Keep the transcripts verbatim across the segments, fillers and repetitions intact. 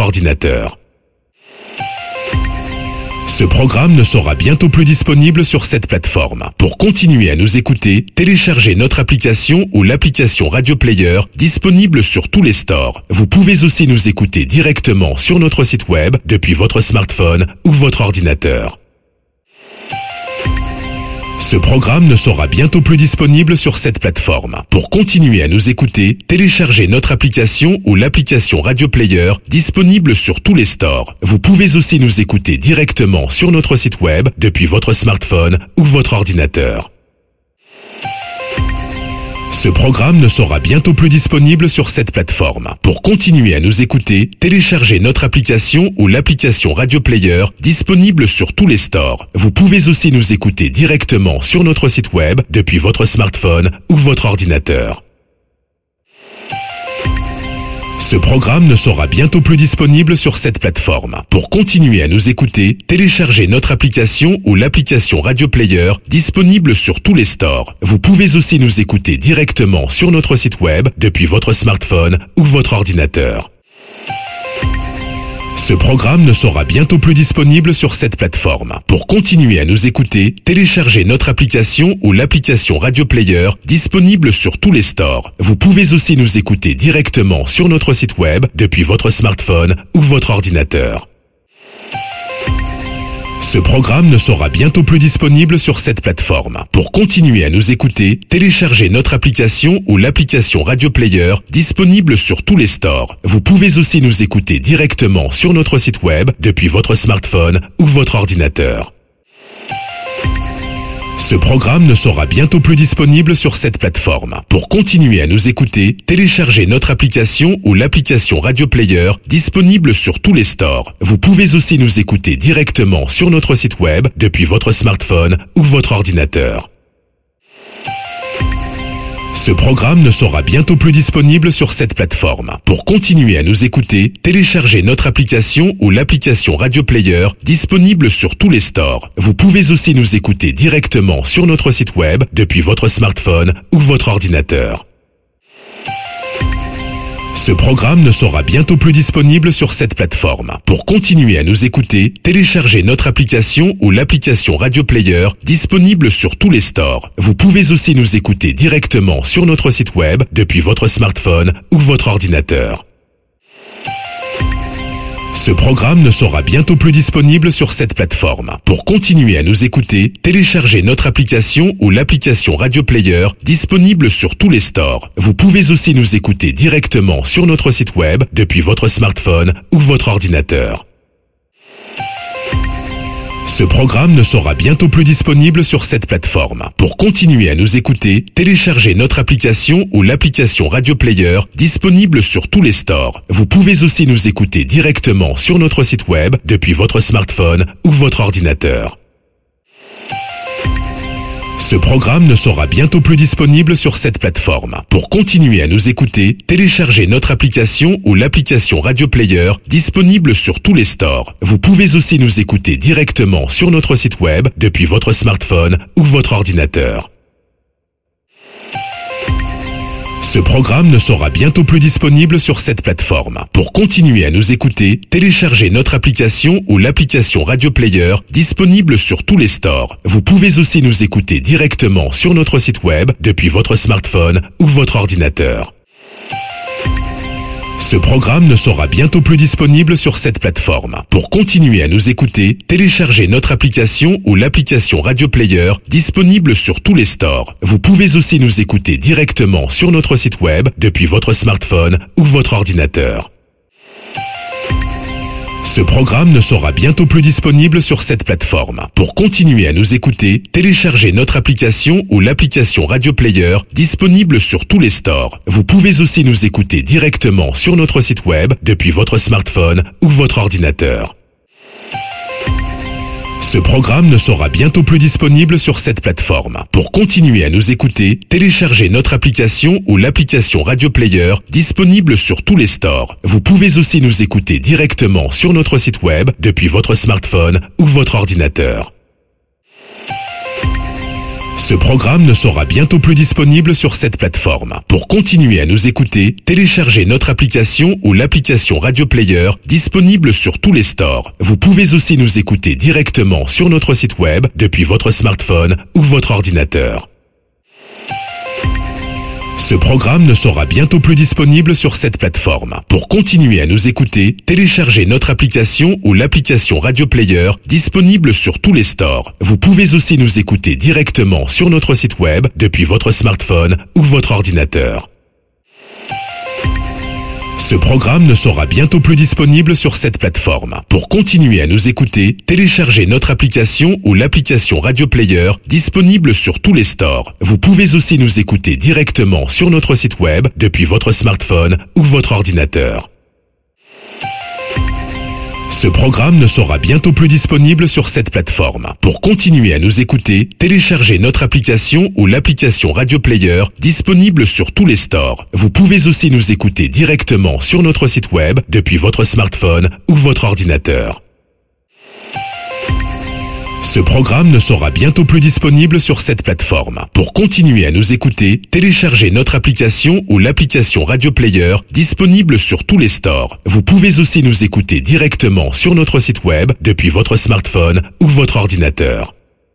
ordinateur. Ce programme ne sera bientôt plus disponible sur cette plateforme. Pour continuer à nous écouter, téléchargez notre application ou l'application Radio Player disponible sur tous les stores. Vous pouvez aussi nous écouter directement sur notre site web depuis votre smartphone ou votre ordinateur. Ce programme ne sera bientôt plus disponible sur cette plateforme. Pour continuer à nous écouter, téléchargez notre application ou l'application Radio Player disponible sur tous les stores. Vous pouvez aussi nous écouter directement sur notre site web depuis votre smartphone ou votre ordinateur. Ce programme ne sera bientôt plus disponible sur cette plateforme. Pour continuer à nous écouter, téléchargez notre application ou l'application Radio Player disponible sur tous les stores. Vous pouvez aussi nous écouter directement sur notre site web depuis votre smartphone ou votre ordinateur. Ce programme ne sera bientôt plus disponible sur cette plateforme. Pour continuer à nous écouter, téléchargez notre application ou l'application Radio Player disponible sur tous les stores. Vous pouvez aussi nous écouter directement sur notre site web depuis votre smartphone ou votre ordinateur. Ce programme ne sera bientôt plus disponible sur cette plateforme. Pour continuer à nous écouter, téléchargez notre application ou l'application Radio Player disponible sur tous les stores. Vous pouvez aussi nous écouter directement sur notre site web depuis votre smartphone ou votre ordinateur. Ce programme ne sera bientôt plus disponible sur cette plateforme. Pour continuer à nous écouter, téléchargez notre application ou l'application Radio Player disponible sur tous les stores. Vous pouvez aussi nous écouter directement sur notre site web depuis votre smartphone ou votre ordinateur. Ce programme ne sera bientôt plus disponible sur cette plateforme. Pour continuer à nous écouter, téléchargez notre application ou l'application Radio Player disponible sur tous les stores. Vous pouvez aussi nous écouter directement sur notre site web depuis votre smartphone ou votre ordinateur. Ce programme ne sera bientôt plus disponible sur cette plateforme. Pour continuer à nous écouter, téléchargez notre application ou l'application Radio Player disponible sur tous les stores. Vous pouvez aussi nous écouter directement sur notre site web depuis votre smartphone ou votre ordinateur. Ce programme ne sera bientôt plus disponible sur cette plateforme. Pour continuer à nous écouter, téléchargez notre application ou l'application Radio Player disponible sur tous les stores. Vous pouvez aussi nous écouter directement sur notre site web depuis votre smartphone ou votre ordinateur. Ce programme ne sera bientôt plus disponible sur cette plateforme. Pour continuer à nous écouter, téléchargez notre application ou l'application Radio Player disponible sur tous les stores. Vous pouvez aussi nous écouter directement sur notre site web depuis votre smartphone ou votre ordinateur. Ce programme ne sera bientôt plus disponible sur cette plateforme. Pour continuer à nous écouter, téléchargez notre application ou l'application Radio Player disponible sur tous les stores. Vous pouvez aussi nous écouter directement sur notre site web depuis votre smartphone ou votre ordinateur. Ce programme ne sera bientôt plus disponible sur cette plateforme. Pour continuer à nous écouter, téléchargez notre application ou l'application Radio Player disponible sur tous les stores. Vous pouvez aussi nous écouter directement sur notre site web depuis votre smartphone ou votre ordinateur. Ce programme ne sera bientôt plus disponible sur cette plateforme. Pour continuer à nous écouter, téléchargez notre application ou l'application Radio Player disponible sur tous les stores. Vous pouvez aussi nous écouter directement sur notre site web depuis votre smartphone ou votre ordinateur. Ce programme ne sera bientôt plus disponible sur cette plateforme. Pour continuer à nous écouter, téléchargez notre application ou l'application Radio Player disponible sur tous les stores. Vous pouvez aussi nous écouter directement sur notre site web depuis votre smartphone ou votre ordinateur. Ce programme ne sera bientôt plus disponible sur cette plateforme. Pour continuer à nous écouter, téléchargez notre application ou l'application Radio Player disponible sur tous les stores. Vous pouvez aussi nous écouter directement sur notre site web depuis votre smartphone ou votre ordinateur. Ce programme ne sera bientôt plus disponible sur cette plateforme. Pour continuer à nous écouter, téléchargez notre application ou l'application Radio Player disponible sur tous les stores. Vous pouvez aussi nous écouter directement sur notre site web depuis votre smartphone ou votre ordinateur. Ce programme ne sera bientôt plus disponible sur cette plateforme. Pour continuer à nous écouter, téléchargez notre application ou l'application Radio Player disponible sur tous les stores. Vous pouvez aussi nous écouter directement sur notre site web depuis votre smartphone ou votre ordinateur. Ce programme ne sera bientôt plus disponible sur cette plateforme. Pour continuer à nous écouter, téléchargez notre application ou l'application Radio Player disponible sur tous les stores. Vous pouvez aussi nous écouter directement sur notre site web depuis votre smartphone ou votre ordinateur. Ce programme ne sera bientôt plus disponible sur cette plateforme. Pour continuer à nous écouter, téléchargez notre application ou l'application Radio Player disponible sur tous les stores. Vous pouvez aussi nous écouter directement sur notre site web depuis votre smartphone ou votre ordinateur. Ce programme ne sera bientôt plus disponible sur cette plateforme. Pour continuer à nous écouter, téléchargez notre application ou l'application Radio Player disponible sur tous les stores. Vous pouvez aussi nous écouter directement sur notre site web depuis votre smartphone ou votre ordinateur. Ce programme ne sera bientôt plus disponible sur cette plateforme. Pour continuer à nous écouter, téléchargez notre application ou l'application Radio Player disponible sur tous les stores. Vous pouvez aussi nous écouter directement sur notre site web depuis votre smartphone ou votre ordinateur.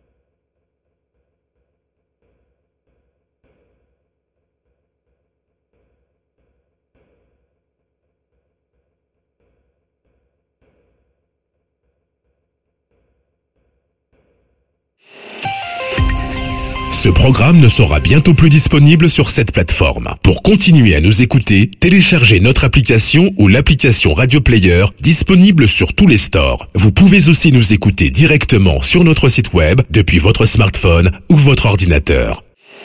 Ce programme ne sera bientôt plus disponible sur cette plateforme. Pour continuer à nous écouter, téléchargez notre application ou l'application Radio Player disponible sur tous les stores. Vous pouvez aussi nous écouter directement sur notre site web depuis votre smartphone ou votre ordinateur.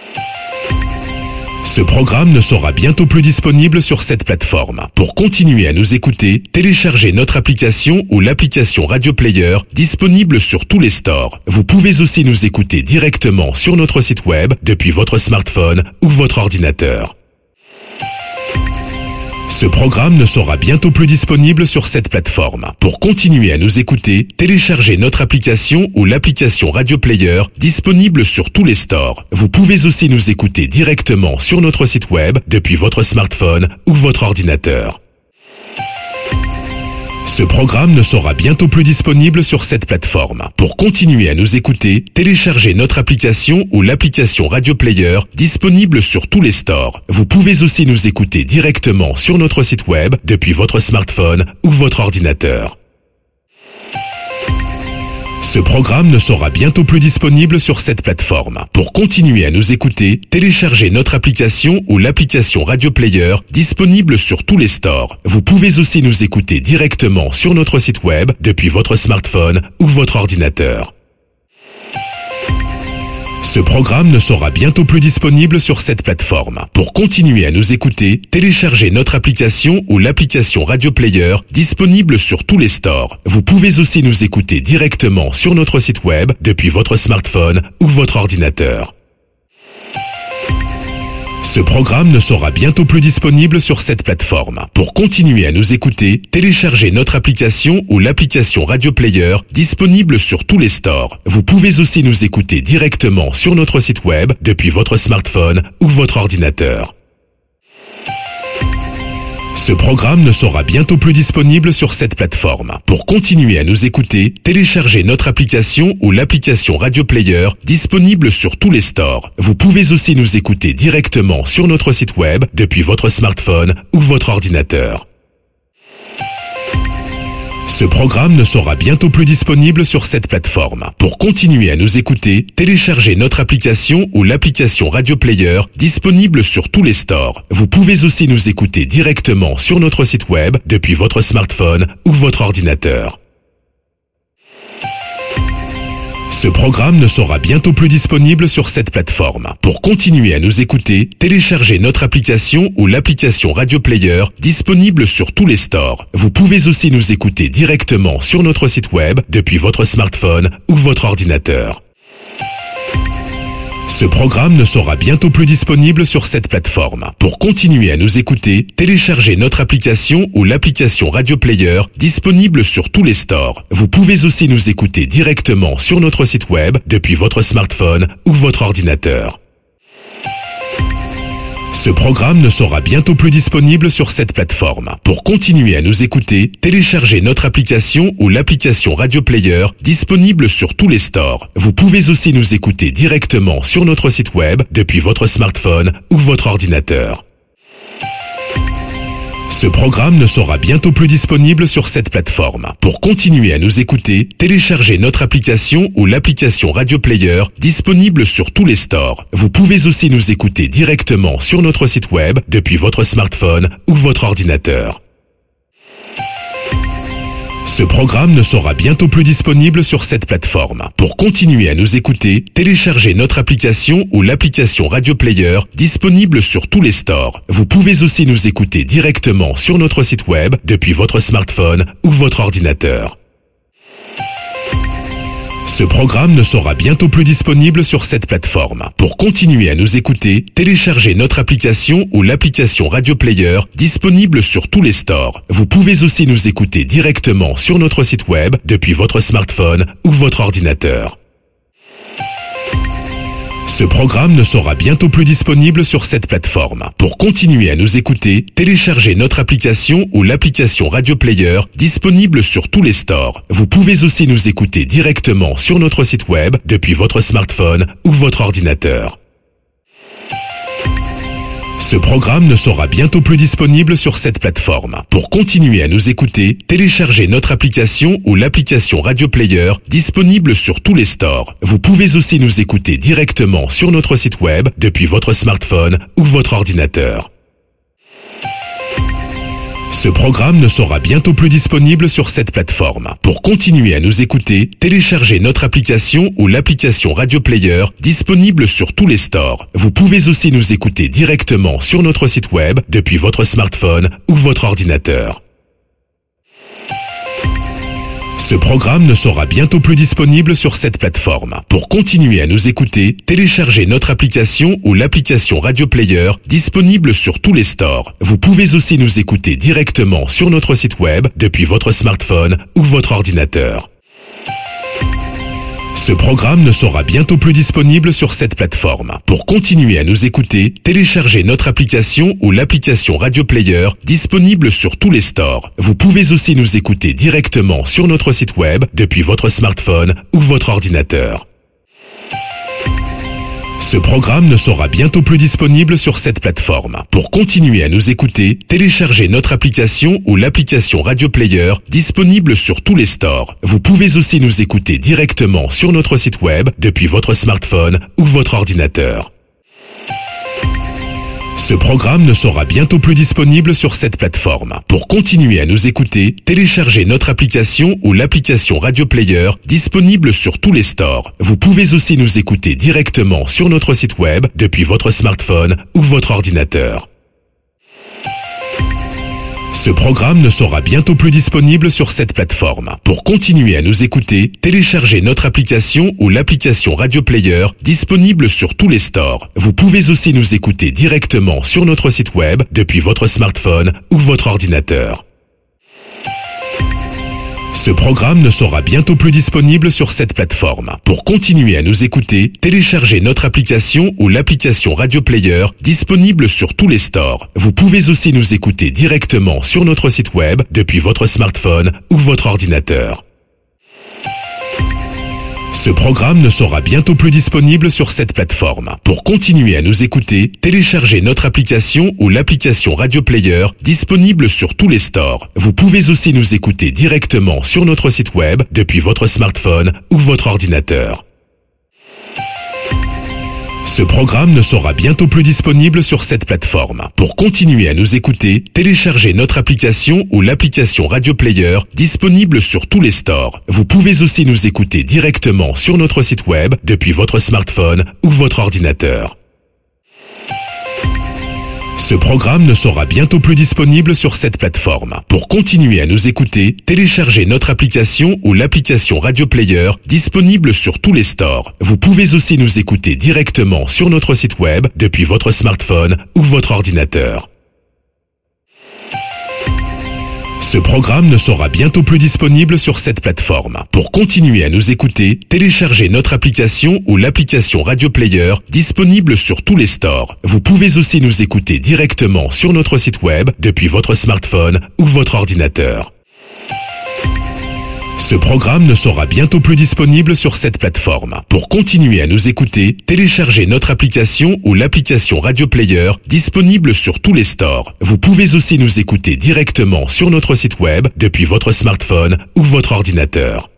Ce programme ne sera bientôt plus disponible sur cette plateforme. Pour continuer à nous écouter, téléchargez notre application ou l'application Radio Player disponible sur tous les stores. Vous pouvez aussi nous écouter directement sur notre site web depuis votre smartphone ou votre ordinateur. Ce programme ne sera bientôt plus disponible sur cette plateforme. Pour continuer à nous écouter, téléchargez notre application ou l'application Radio Player disponible sur tous les stores. Vous pouvez aussi nous écouter directement sur notre site web depuis votre smartphone ou votre ordinateur. Ce programme ne sera bientôt plus disponible sur cette plateforme. Pour continuer à nous écouter, téléchargez notre application ou l'application Radio Player disponible sur tous les stores. Vous pouvez aussi nous écouter directement sur notre site web depuis votre smartphone ou votre ordinateur. Ce programme ne sera bientôt plus disponible sur cette plateforme. Pour continuer à nous écouter, téléchargez notre application ou l'application Radio Player disponible sur tous les stores. Vous pouvez aussi nous écouter directement sur notre site web depuis votre smartphone ou votre ordinateur. Ce programme ne sera bientôt plus disponible sur cette plateforme. Pour continuer à nous écouter, téléchargez notre application ou l'application Radio Player disponible sur tous les stores. Vous pouvez aussi nous écouter directement sur notre site web depuis votre smartphone ou votre ordinateur. Ce programme ne sera bientôt plus disponible sur cette plateforme. Pour continuer à nous écouter, téléchargez notre application ou l'application Radio Player disponible sur tous les stores. Vous pouvez aussi nous écouter directement sur notre site web depuis votre smartphone ou votre ordinateur. Ce programme ne sera bientôt plus disponible sur cette plateforme. Pour continuer à nous écouter, téléchargez notre application ou l'application Radio Player disponible sur tous les stores. Vous pouvez aussi nous écouter directement sur notre site web depuis votre smartphone ou votre ordinateur. Ce programme ne sera bientôt plus disponible sur cette plateforme. Pour continuer à nous écouter, téléchargez notre application ou l'application Radio Player disponible sur tous les stores. Vous pouvez aussi nous écouter directement sur notre site web depuis votre smartphone ou votre ordinateur. Ce programme ne sera bientôt plus disponible sur cette plateforme. Pour continuer à nous écouter, téléchargez notre application ou l'application Radio Player disponible sur tous les stores. Vous pouvez aussi nous écouter directement sur notre site web depuis votre smartphone ou votre ordinateur. Ce programme ne sera bientôt plus disponible sur cette plateforme. Pour continuer à nous écouter, téléchargez notre application ou l'application Radio Player disponible sur tous les stores. Vous pouvez aussi nous écouter directement sur notre site web depuis votre smartphone ou votre ordinateur. Ce programme ne sera bientôt plus disponible sur cette plateforme. Pour continuer à nous écouter, téléchargez notre application ou l'application Radio Player disponible sur tous les stores. Vous pouvez aussi nous écouter directement sur notre site web depuis votre smartphone ou votre ordinateur. Ce programme ne sera bientôt plus disponible sur cette plateforme. Pour continuer à nous écouter, téléchargez notre application ou l'application Radio Player disponible sur tous les stores. Vous pouvez aussi nous écouter directement sur notre site web depuis votre smartphone ou votre ordinateur. Ce programme ne sera bientôt plus disponible sur cette plateforme. Pour continuer à nous écouter, téléchargez notre application ou l'application Radio Player disponible sur tous les stores. Vous pouvez aussi nous écouter directement sur notre site web depuis votre smartphone ou votre ordinateur. Ce programme ne sera bientôt plus disponible sur cette plateforme. Pour continuer à nous écouter, téléchargez notre application ou l'application Radio Player disponible sur tous les stores. Vous pouvez aussi nous écouter directement sur notre site web depuis votre smartphone ou votre ordinateur. Ce programme ne sera bientôt plus disponible sur cette plateforme. Pour continuer à nous écouter, téléchargez notre application ou l'application Radio Player disponible sur tous les stores. Vous pouvez aussi nous écouter directement sur notre site web depuis votre smartphone ou votre ordinateur. Ce programme ne sera bientôt plus disponible sur cette plateforme. Pour continuer à nous écouter, téléchargez notre application ou l'application Radio Player disponible sur tous les stores. Vous pouvez aussi nous écouter directement sur notre site web depuis votre smartphone ou votre ordinateur. Ce programme ne sera bientôt plus disponible sur cette plateforme. Pour continuer à nous écouter, téléchargez notre application ou l'application Radio Player disponible sur tous les stores. Vous pouvez aussi nous écouter directement sur notre site web depuis votre smartphone ou votre ordinateur. Ce programme ne sera bientôt plus disponible sur cette plateforme. Pour continuer à nous écouter, téléchargez notre application ou l'application Radio Player disponible sur tous les stores. Vous pouvez aussi nous écouter directement sur notre site web depuis votre smartphone ou votre ordinateur. Ce programme ne sera bientôt plus disponible sur cette plateforme. Pour continuer à nous écouter, téléchargez notre application ou l'application Radio Player disponible sur tous les stores. Vous pouvez aussi nous écouter directement sur notre site web depuis votre smartphone ou votre ordinateur. Ce programme ne sera bientôt plus disponible sur cette plateforme. Pour continuer à nous écouter, téléchargez notre application ou l'application Radio Player disponible sur tous les stores. Vous pouvez aussi nous écouter directement sur notre site web depuis votre smartphone ou votre ordinateur. Ce programme ne sera bientôt plus disponible sur cette plateforme. Pour continuer à nous écouter, téléchargez notre application ou l'application Radio Player disponible sur tous les stores. Vous pouvez aussi nous écouter directement sur notre site web depuis votre smartphone ou votre ordinateur. Ce programme ne sera bientôt plus disponible sur cette plateforme. Pour continuer à nous écouter, téléchargez notre application ou l'application Radio Player disponible sur tous les stores. Vous pouvez aussi nous écouter directement sur notre site web depuis votre smartphone ou votre ordinateur. Ce programme ne sera bientôt plus disponible sur cette plateforme. Pour continuer à nous écouter, téléchargez notre application ou l'application Radio Player disponible sur tous les stores. Vous pouvez aussi nous écouter directement sur notre site web depuis votre smartphone ou votre ordinateur. Ce programme ne sera bientôt plus disponible sur cette plateforme. Pour continuer à nous écouter, téléchargez notre application ou l'application Radio Player disponible sur tous les stores. Vous pouvez aussi nous écouter directement sur notre site web depuis votre smartphone ou votre ordinateur. Ce programme ne sera bientôt plus disponible sur cette plateforme. Pour continuer à nous écouter, téléchargez notre application ou l'application Radio Player disponible sur tous les stores. Vous pouvez aussi nous écouter directement sur notre site web depuis votre smartphone ou votre ordinateur. Ce programme ne sera bientôt plus disponible sur cette plateforme. Pour continuer à nous écouter, téléchargez notre application ou l'application Radio Player disponible sur tous les stores. Vous pouvez aussi nous écouter directement sur notre site web depuis votre smartphone ou votre ordinateur. Ce programme ne sera bientôt plus disponible sur cette plateforme. Pour continuer à nous écouter, téléchargez notre application ou l'application Radio Player disponible sur tous les stores. Vous pouvez aussi nous écouter directement sur notre site web depuis votre smartphone ou votre ordinateur. Ce programme ne sera bientôt plus disponible sur cette plateforme. Pour continuer à nous écouter, téléchargez notre application ou l'application Radio Player disponible sur tous les stores. Vous pouvez aussi nous écouter directement sur notre site web depuis votre smartphone ou votre ordinateur.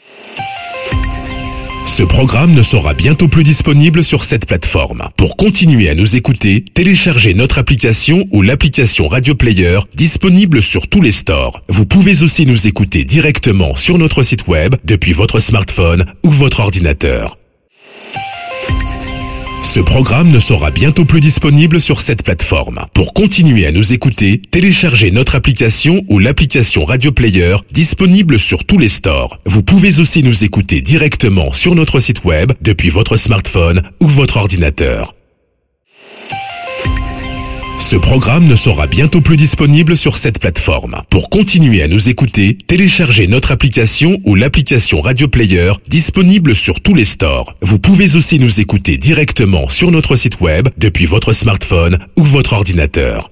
Ce programme ne sera bientôt plus disponible sur cette plateforme. Pour continuer à nous écouter, téléchargez notre application ou l'application Radio Player disponible sur tous les stores. Vous pouvez aussi nous écouter directement sur notre site web depuis votre smartphone ou votre ordinateur. Ce programme ne sera bientôt plus disponible sur cette plateforme. Pour continuer à nous écouter, téléchargez notre application ou l'application Radio Player disponible sur tous les stores. Vous pouvez aussi nous écouter directement sur notre site web depuis votre smartphone ou votre ordinateur. Ce programme ne sera bientôt plus disponible sur cette plateforme. Pour continuer à nous écouter, téléchargez notre application ou l'application Radio Player disponible sur tous les stores. Vous pouvez aussi nous écouter directement sur notre site web depuis votre smartphone ou votre ordinateur.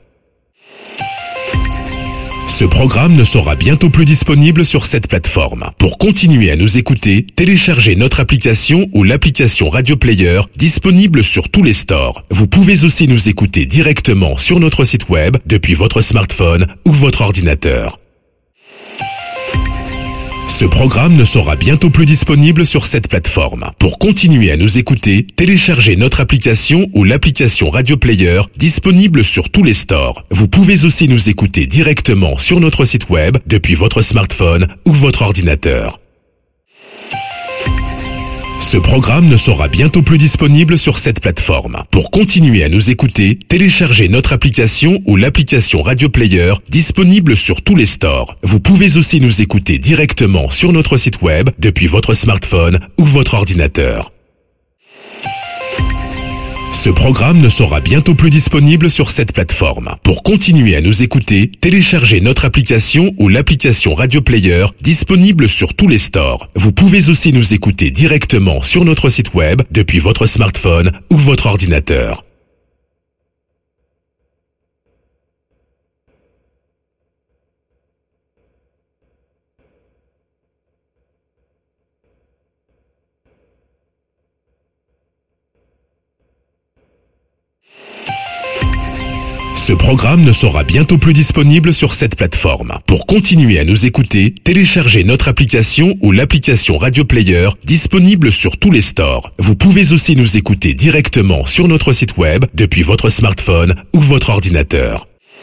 Ce programme ne sera bientôt plus disponible sur cette plateforme. Pour continuer à nous écouter, téléchargez notre application ou l'application Radio Player disponible sur tous les stores. Vous pouvez aussi nous écouter directement sur notre site web depuis votre smartphone ou votre ordinateur. Ce programme ne sera bientôt plus disponible sur cette plateforme. Pour continuer à nous écouter, téléchargez notre application ou l'application Radio Player disponible sur tous les stores. Vous pouvez aussi nous écouter directement sur notre site web depuis votre smartphone ou votre ordinateur. Ce programme ne sera bientôt plus disponible sur cette plateforme. Pour continuer à nous écouter, téléchargez notre application ou l'application Radio Player disponible sur tous les stores. Vous pouvez aussi nous écouter directement sur notre site web depuis votre smartphone ou votre ordinateur. Ce programme ne sera bientôt plus disponible sur cette plateforme. Pour continuer à nous écouter, téléchargez notre application ou l'application Radio Player disponible sur tous les stores. Vous pouvez aussi nous écouter directement sur notre site web depuis votre smartphone ou votre ordinateur. Ce programme ne sera bientôt plus disponible sur cette plateforme. Pour continuer à nous écouter, téléchargez notre application ou l'application Radio Player disponible sur tous les stores. Vous pouvez aussi nous écouter directement sur notre site web depuis votre smartphone ou votre ordinateur.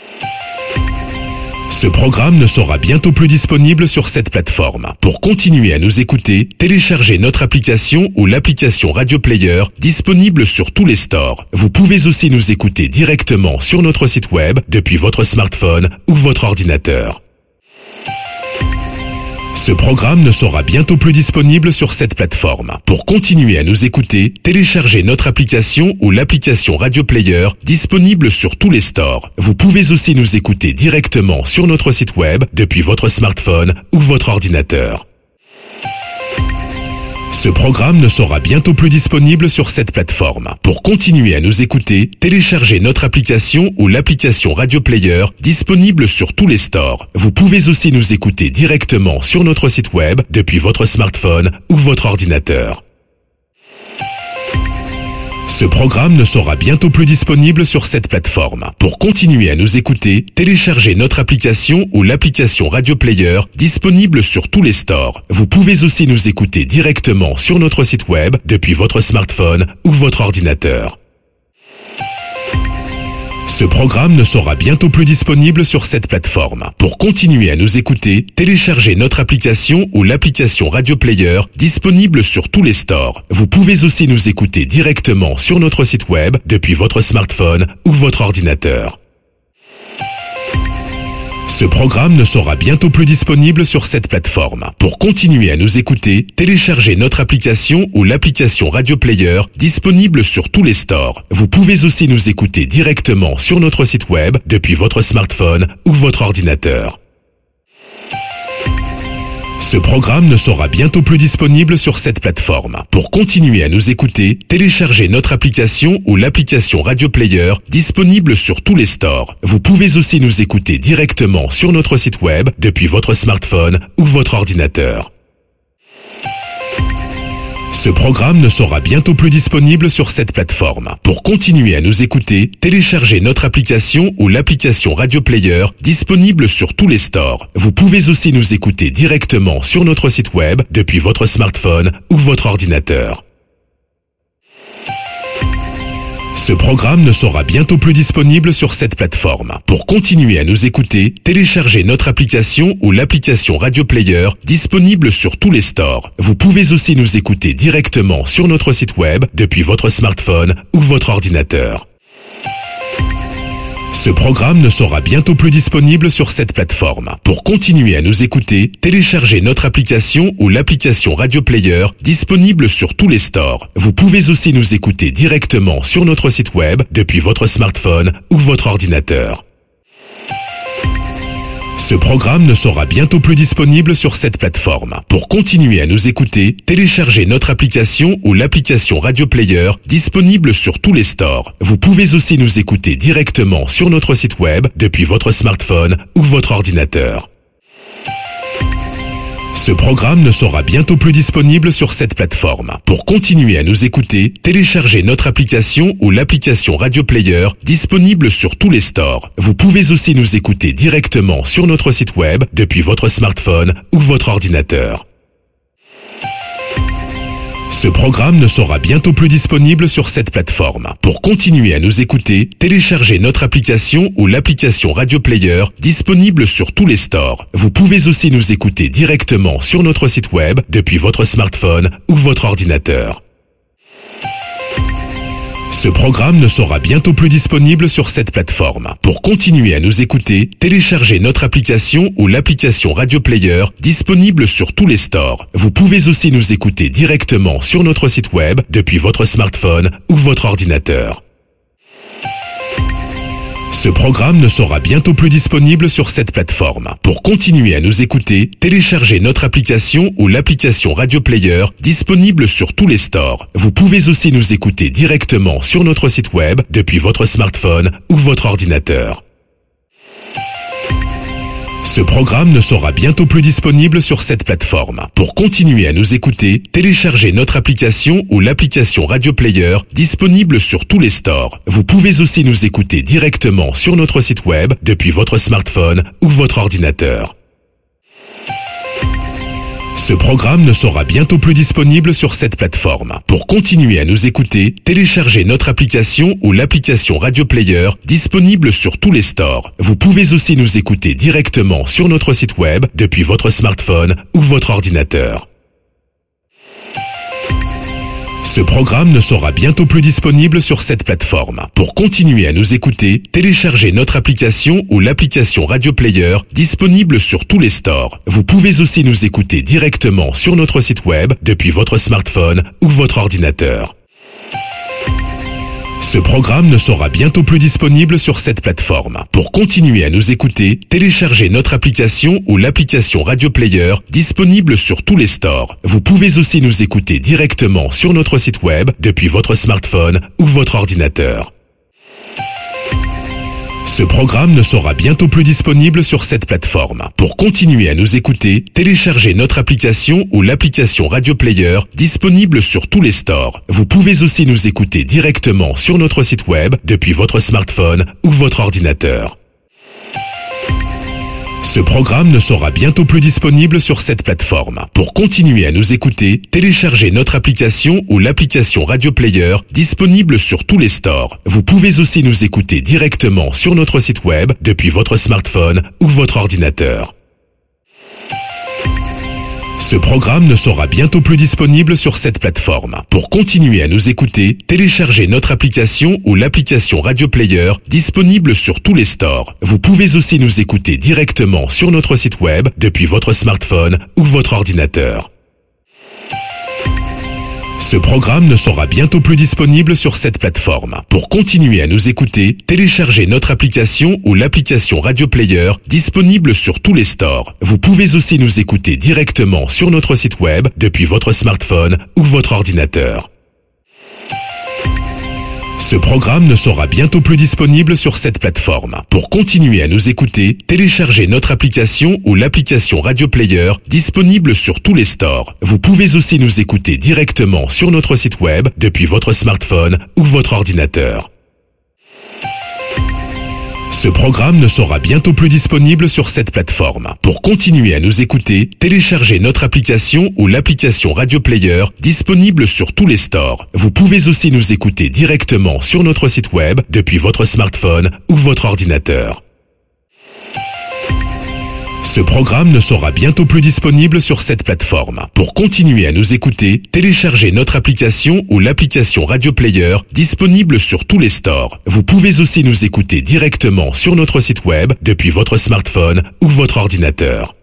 Ce programme ne sera bientôt plus disponible sur cette plateforme. Pour continuer à nous écouter, téléchargez notre application ou l'application Radio Player disponible sur tous les stores. Vous pouvez aussi nous écouter directement sur notre site web depuis votre smartphone ou votre ordinateur. Ce programme ne sera bientôt plus disponible sur cette plateforme. Pour continuer à nous écouter, téléchargez notre application ou l'application Radio Player disponible sur tous les stores. Vous pouvez aussi nous écouter directement sur notre site web depuis votre smartphone ou votre ordinateur. Ce programme ne sera bientôt plus disponible sur cette plateforme. Pour continuer à nous écouter, téléchargez notre application ou l'application Radio Player disponible sur tous les stores. Vous pouvez aussi nous écouter directement sur notre site web depuis votre smartphone ou votre ordinateur. Ce programme ne sera bientôt plus disponible sur cette plateforme. Pour continuer à nous écouter, téléchargez notre application ou l'application Radio Player disponible sur tous les stores. Vous pouvez aussi nous écouter directement sur notre site web depuis votre smartphone ou votre ordinateur. Ce programme ne sera bientôt plus disponible sur cette plateforme. Pour continuer à nous écouter, téléchargez notre application ou l'application Radio Player disponible sur tous les stores. Vous pouvez aussi nous écouter directement sur notre site web depuis votre smartphone ou votre ordinateur. Ce programme ne sera bientôt plus disponible sur cette plateforme. Pour continuer à nous écouter, téléchargez notre application ou l'application Radio Player disponible sur tous les stores. Vous pouvez aussi nous écouter directement sur notre site web depuis votre smartphone ou votre ordinateur. Ce programme ne sera bientôt plus disponible sur cette plateforme. Pour continuer à nous écouter, téléchargez notre application ou l'application Radio Player disponible sur tous les stores. Vous pouvez aussi nous écouter directement sur notre site web depuis votre smartphone ou votre ordinateur. Ce programme ne sera bientôt plus disponible sur cette plateforme. Pour continuer à nous écouter, téléchargez notre application ou l'application Radio Player disponible sur tous les stores. Vous pouvez aussi nous écouter directement sur notre site web depuis votre smartphone ou votre ordinateur. Ce programme ne sera bientôt plus disponible sur cette plateforme. Pour continuer à nous écouter, téléchargez notre application ou l'application Radio Player disponible sur tous les stores. Vous pouvez aussi nous écouter directement sur notre site web depuis votre smartphone ou votre ordinateur. Ce programme ne sera bientôt plus disponible sur cette plateforme. Pour continuer à nous écouter, téléchargez notre application ou l'application Radio Player disponible sur tous les stores. Vous pouvez aussi nous écouter directement sur notre site web depuis votre smartphone ou votre ordinateur. Ce programme ne sera bientôt plus disponible sur cette plateforme. Pour continuer à nous écouter, téléchargez notre application ou l'application Radio Player disponible sur tous les stores. Vous pouvez aussi nous écouter directement sur notre site web depuis votre smartphone ou votre ordinateur. Ce programme ne sera bientôt plus disponible sur cette plateforme. Pour continuer à nous écouter, téléchargez notre application ou l'application Radio Player disponible sur tous les stores. Vous pouvez aussi nous écouter directement sur notre site web depuis votre smartphone ou votre ordinateur. Ce programme ne sera bientôt plus disponible sur cette plateforme. Pour continuer à nous écouter, téléchargez notre application ou l'application Radio Player disponible sur tous les stores. Vous pouvez aussi nous écouter directement sur notre site web depuis votre smartphone ou votre ordinateur. Ce programme ne sera bientôt plus disponible sur cette plateforme. Pour continuer à nous écouter, téléchargez notre application ou l'application Radio Player disponible sur tous les stores. Vous pouvez aussi nous écouter directement sur notre site web depuis votre smartphone ou votre ordinateur. Ce programme ne sera bientôt plus disponible sur cette plateforme. Pour continuer à nous écouter, téléchargez notre application ou l'application Radio Player disponible sur tous les stores. Vous pouvez aussi nous écouter directement sur notre site web depuis votre smartphone ou votre ordinateur. Ce programme ne sera bientôt plus disponible sur cette plateforme. Pour continuer à nous écouter, téléchargez notre application ou l'application Radio Player disponible sur tous les stores. Vous pouvez aussi nous écouter directement sur notre site web depuis votre smartphone ou votre ordinateur. Ce programme ne sera bientôt plus disponible sur cette plateforme. Pour continuer à nous écouter, téléchargez notre application ou l'application Radio Player disponible sur tous les stores. Vous pouvez aussi nous écouter directement sur notre site web depuis votre smartphone ou votre ordinateur. Ce programme ne sera bientôt plus disponible sur cette plateforme. Pour continuer à nous écouter, téléchargez notre application ou l'application Radio Player disponible sur tous les stores. Vous pouvez aussi nous écouter directement sur notre site web depuis votre smartphone ou votre ordinateur. Ce programme ne sera bientôt plus disponible sur cette plateforme. Pour continuer à nous écouter, téléchargez notre application ou l'application Radio Player disponible sur tous les stores. Vous pouvez aussi nous écouter directement sur notre site web depuis votre smartphone ou votre ordinateur. Ce programme ne sera bientôt plus disponible sur cette plateforme. Pour continuer à nous écouter, téléchargez notre application ou l'application Radio Player disponible sur tous les stores. Vous pouvez aussi nous écouter directement sur notre site web depuis votre smartphone ou votre ordinateur. Ce programme ne sera bientôt plus disponible sur cette plateforme. Pour continuer à nous écouter, téléchargez notre application ou l'application Radio Player disponible sur tous les stores. Vous pouvez aussi nous écouter directement sur notre site web depuis votre smartphone ou votre ordinateur. Ce Ce programme ne sera bientôt plus disponible sur cette plateforme. Pour continuer à nous écouter, téléchargez notre application ou l'application Radio Player disponible sur tous les stores. Vous pouvez aussi nous écouter directement sur notre site web depuis votre smartphone ou votre ordinateur. Ce programme ne sera bientôt plus disponible sur cette plateforme. Pour continuer à nous écouter, téléchargez notre application ou l'application Radio Player disponible sur tous les stores. Vous pouvez aussi nous écouter directement sur notre site web depuis votre smartphone ou votre ordinateur. Ce programme ne sera bientôt plus disponible sur cette plateforme. Pour continuer à nous écouter, téléchargez notre application ou l'application Radio Player disponible sur tous les stores. Vous pouvez aussi nous écouter directement sur notre site web depuis votre smartphone ou votre ordinateur. Ce programme ne sera bientôt plus disponible sur cette plateforme. Pour continuer à nous écouter, téléchargez notre application ou l'application Radio Player disponible sur tous les stores. Vous pouvez aussi nous écouter directement sur notre site web depuis votre smartphone ou votre ordinateur. Ce programme ne sera bientôt plus disponible sur cette plateforme. Pour continuer à nous écouter, téléchargez notre application ou l'application Radio Player disponible sur tous les stores. Vous pouvez aussi nous écouter directement sur notre site web depuis votre smartphone ou votre ordinateur.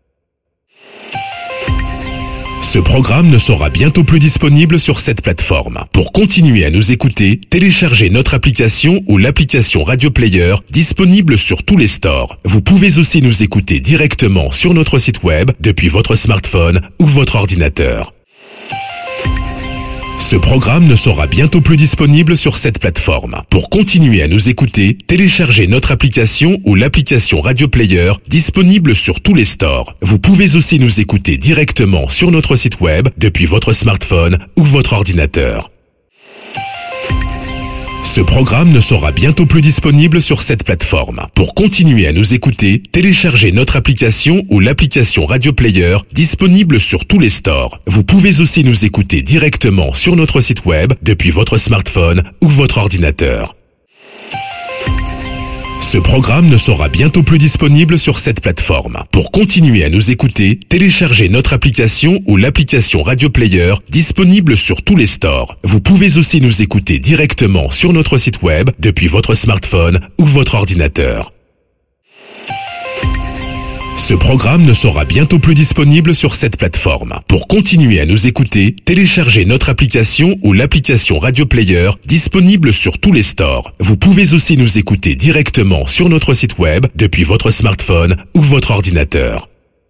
Ce programme ne sera bientôt plus disponible sur cette plateforme. Pour continuer à nous écouter, téléchargez notre application ou l'application Radio Player disponible sur tous les stores. Vous pouvez aussi nous écouter directement sur notre site web depuis votre smartphone ou votre ordinateur. Ce programme ne sera bientôt plus disponible sur cette plateforme. Pour continuer à nous écouter, téléchargez notre application ou l'application Radio Player disponible sur tous les stores. Vous pouvez aussi nous écouter directement sur notre site web depuis votre smartphone ou votre ordinateur. Ce programme ne sera bientôt plus disponible sur cette plateforme. Pour continuer à nous écouter, téléchargez notre application ou l'application Radio Player disponible sur tous les stores. Vous pouvez aussi nous écouter directement sur notre site web depuis votre smartphone ou votre ordinateur. Ce programme ne sera bientôt plus disponible sur cette plateforme. Pour continuer à nous écouter, téléchargez notre application ou l'application Radio Player disponible sur tous les stores. Vous pouvez aussi nous écouter directement sur notre site web depuis votre smartphone ou votre ordinateur. Ce programme ne sera bientôt plus disponible sur cette plateforme. Pour continuer à nous écouter, téléchargez notre application ou l'application Radio Player disponible sur tous les stores. Vous pouvez aussi nous écouter directement sur notre site web depuis votre smartphone ou votre ordinateur.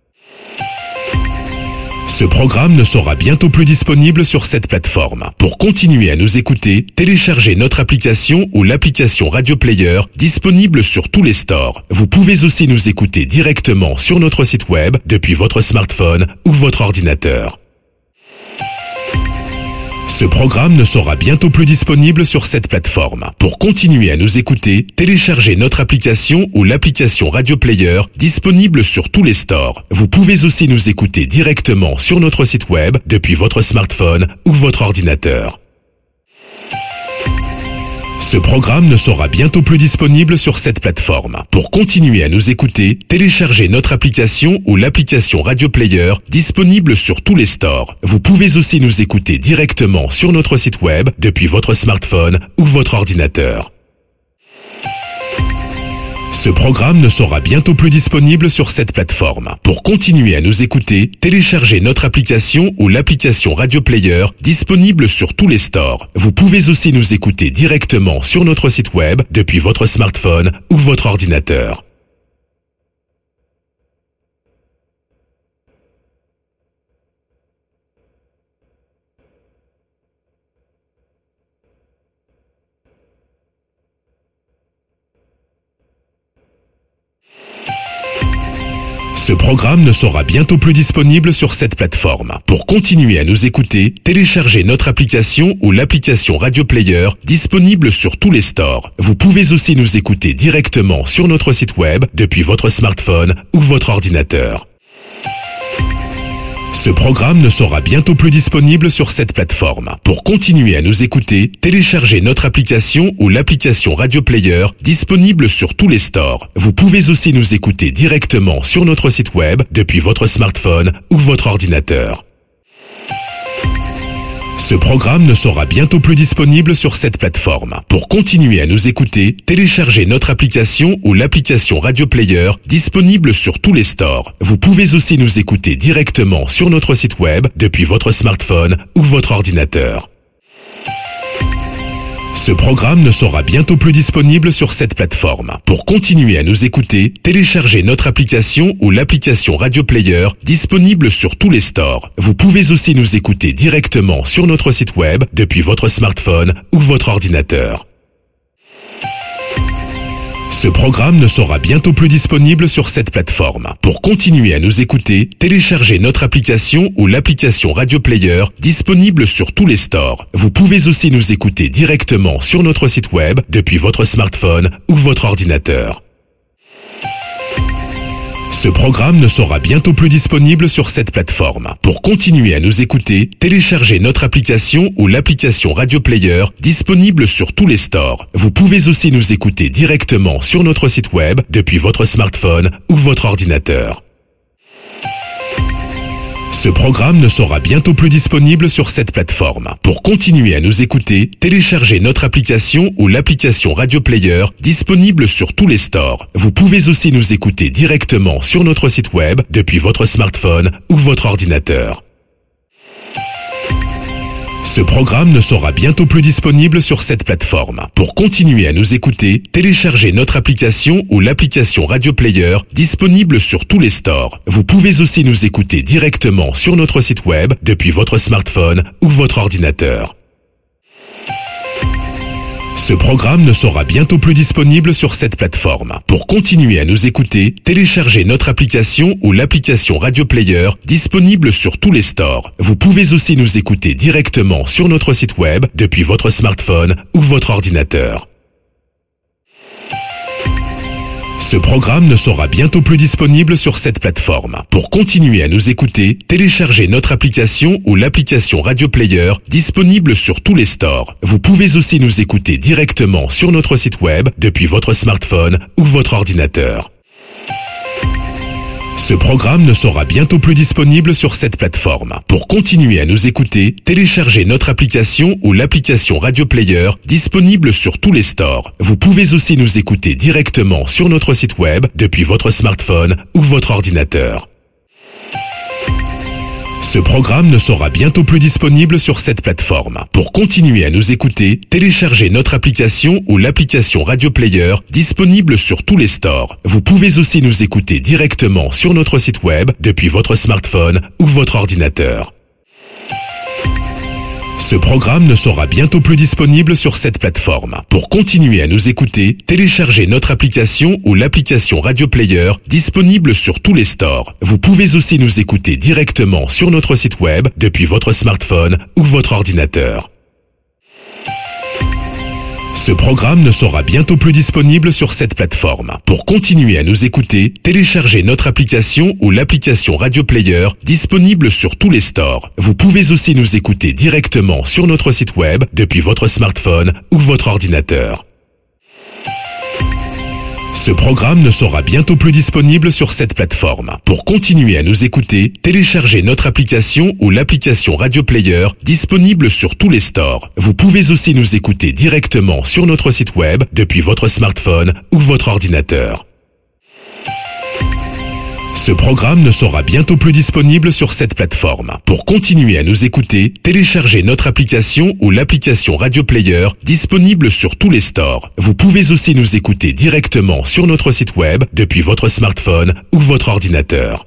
Ce programme ne sera bientôt plus disponible sur cette plateforme. Pour continuer à nous écouter, téléchargez notre application ou l'application Radio Player disponible sur tous les stores. Vous pouvez aussi nous écouter directement sur notre site web depuis votre smartphone ou votre ordinateur. Ce programme ne sera bientôt plus disponible sur cette plateforme. Pour continuer à nous écouter, téléchargez notre application ou l'application Radio Player disponible sur tous les stores. Vous pouvez aussi nous écouter directement sur notre site web depuis votre smartphone ou votre ordinateur. Ce programme ne sera bientôt plus disponible sur cette plateforme. Pour continuer à nous écouter, téléchargez notre application ou l'application Radio Player disponible sur tous les stores. Vous pouvez aussi nous écouter directement sur notre site web depuis votre smartphone ou votre ordinateur. Ce programme ne sera bientôt plus disponible sur cette plateforme. Pour continuer à nous écouter, téléchargez notre application ou l'application Radio Player disponible sur tous les stores. Vous pouvez aussi nous écouter directement sur notre site web depuis votre smartphone ou votre ordinateur. Ce programme ne sera bientôt plus disponible sur cette plateforme. Pour continuer à nous écouter, téléchargez notre application ou l'application Radio Player disponible sur tous les stores. Vous pouvez aussi nous écouter directement sur notre site web depuis votre smartphone ou votre ordinateur. Ce programme ne sera bientôt plus disponible sur cette plateforme. Pour continuer à nous écouter, téléchargez notre application ou l'application Radio Player disponible sur tous les stores. Vous pouvez aussi nous écouter directement sur notre site web depuis votre smartphone ou votre ordinateur. Ce programme ne sera bientôt plus disponible sur cette plateforme. Pour continuer à nous écouter, téléchargez notre application ou l'application Radio Player disponible sur tous les stores. Vous pouvez aussi nous écouter directement sur notre site web depuis votre smartphone ou votre ordinateur. Ce programme ne sera bientôt plus disponible sur cette plateforme. Pour continuer à nous écouter, téléchargez notre application ou l'application Radio Player disponible sur tous les stores. Vous pouvez aussi nous écouter directement sur notre site web depuis votre smartphone ou votre ordinateur. Ce programme ne sera bientôt plus disponible sur cette plateforme. Pour continuer à nous écouter, téléchargez notre application ou l'application Radio Player disponible sur tous les stores. Vous pouvez aussi nous écouter directement sur notre site web depuis votre smartphone ou votre ordinateur. Ce programme ne sera bientôt plus disponible sur cette plateforme. Pour continuer à nous écouter, téléchargez notre application ou l'application Radio Player disponible sur tous les stores. Vous pouvez aussi nous écouter directement sur notre site web depuis votre smartphone ou votre ordinateur. Ce programme ne sera bientôt plus disponible sur cette plateforme. Pour continuer à nous écouter, téléchargez notre application ou l'application Radio Player disponible sur tous les stores. Vous pouvez aussi nous écouter directement sur notre site web depuis votre smartphone ou votre ordinateur. Ce programme ne sera bientôt plus disponible sur cette plateforme. Pour continuer à nous écouter, téléchargez notre application ou l'application Radio Player disponible sur tous les stores. Vous pouvez aussi nous écouter directement sur notre site web depuis votre smartphone ou votre ordinateur. Ce programme ne sera bientôt plus disponible sur cette plateforme. Pour continuer à nous écouter, téléchargez notre application ou l'application Radio Player disponible sur tous les stores. Vous pouvez aussi nous écouter directement sur notre site web depuis votre smartphone ou votre ordinateur. Ce programme ne sera bientôt plus disponible sur cette plateforme. Pour continuer à nous écouter, téléchargez notre application ou l'application Radio Player disponible sur tous les stores. Vous pouvez aussi nous écouter directement sur notre site web depuis votre smartphone ou votre ordinateur. Ce programme ne sera bientôt plus disponible sur cette plateforme. Pour continuer à nous écouter, téléchargez notre application ou l'application Radio Player disponible sur tous les stores. Vous pouvez aussi nous écouter directement sur notre site web depuis votre smartphone ou votre ordinateur. Ce programme ne sera bientôt plus disponible sur cette plateforme. Pour continuer à nous écouter, téléchargez notre application ou l'application Radio Player disponible sur tous les stores. Vous pouvez aussi nous écouter directement sur notre site web depuis votre smartphone ou votre ordinateur. Ce programme ne sera bientôt plus disponible sur cette plateforme. Pour continuer à nous écouter, téléchargez notre application ou l'application Radio Player disponible sur tous les stores. Vous pouvez aussi nous écouter directement sur notre site web depuis votre smartphone ou votre ordinateur. Ce programme ne sera bientôt plus disponible sur cette plateforme. Pour continuer à nous écouter, téléchargez notre application ou l'application Radio Player disponible sur tous les stores. Vous pouvez aussi nous écouter directement sur notre site web depuis votre smartphone ou votre ordinateur. Ce programme ne sera bientôt plus disponible sur cette plateforme. Pour continuer à nous écouter, téléchargez notre application ou l'application Radio Player disponible sur tous les stores. Vous pouvez aussi nous écouter directement sur notre site web depuis votre smartphone ou votre ordinateur. Ce programme ne sera bientôt plus disponible sur cette plateforme. Pour continuer à nous écouter, téléchargez notre application ou l'application Radio Player disponible sur tous les stores. Vous pouvez aussi nous écouter directement sur notre site web depuis votre smartphone ou votre ordinateur.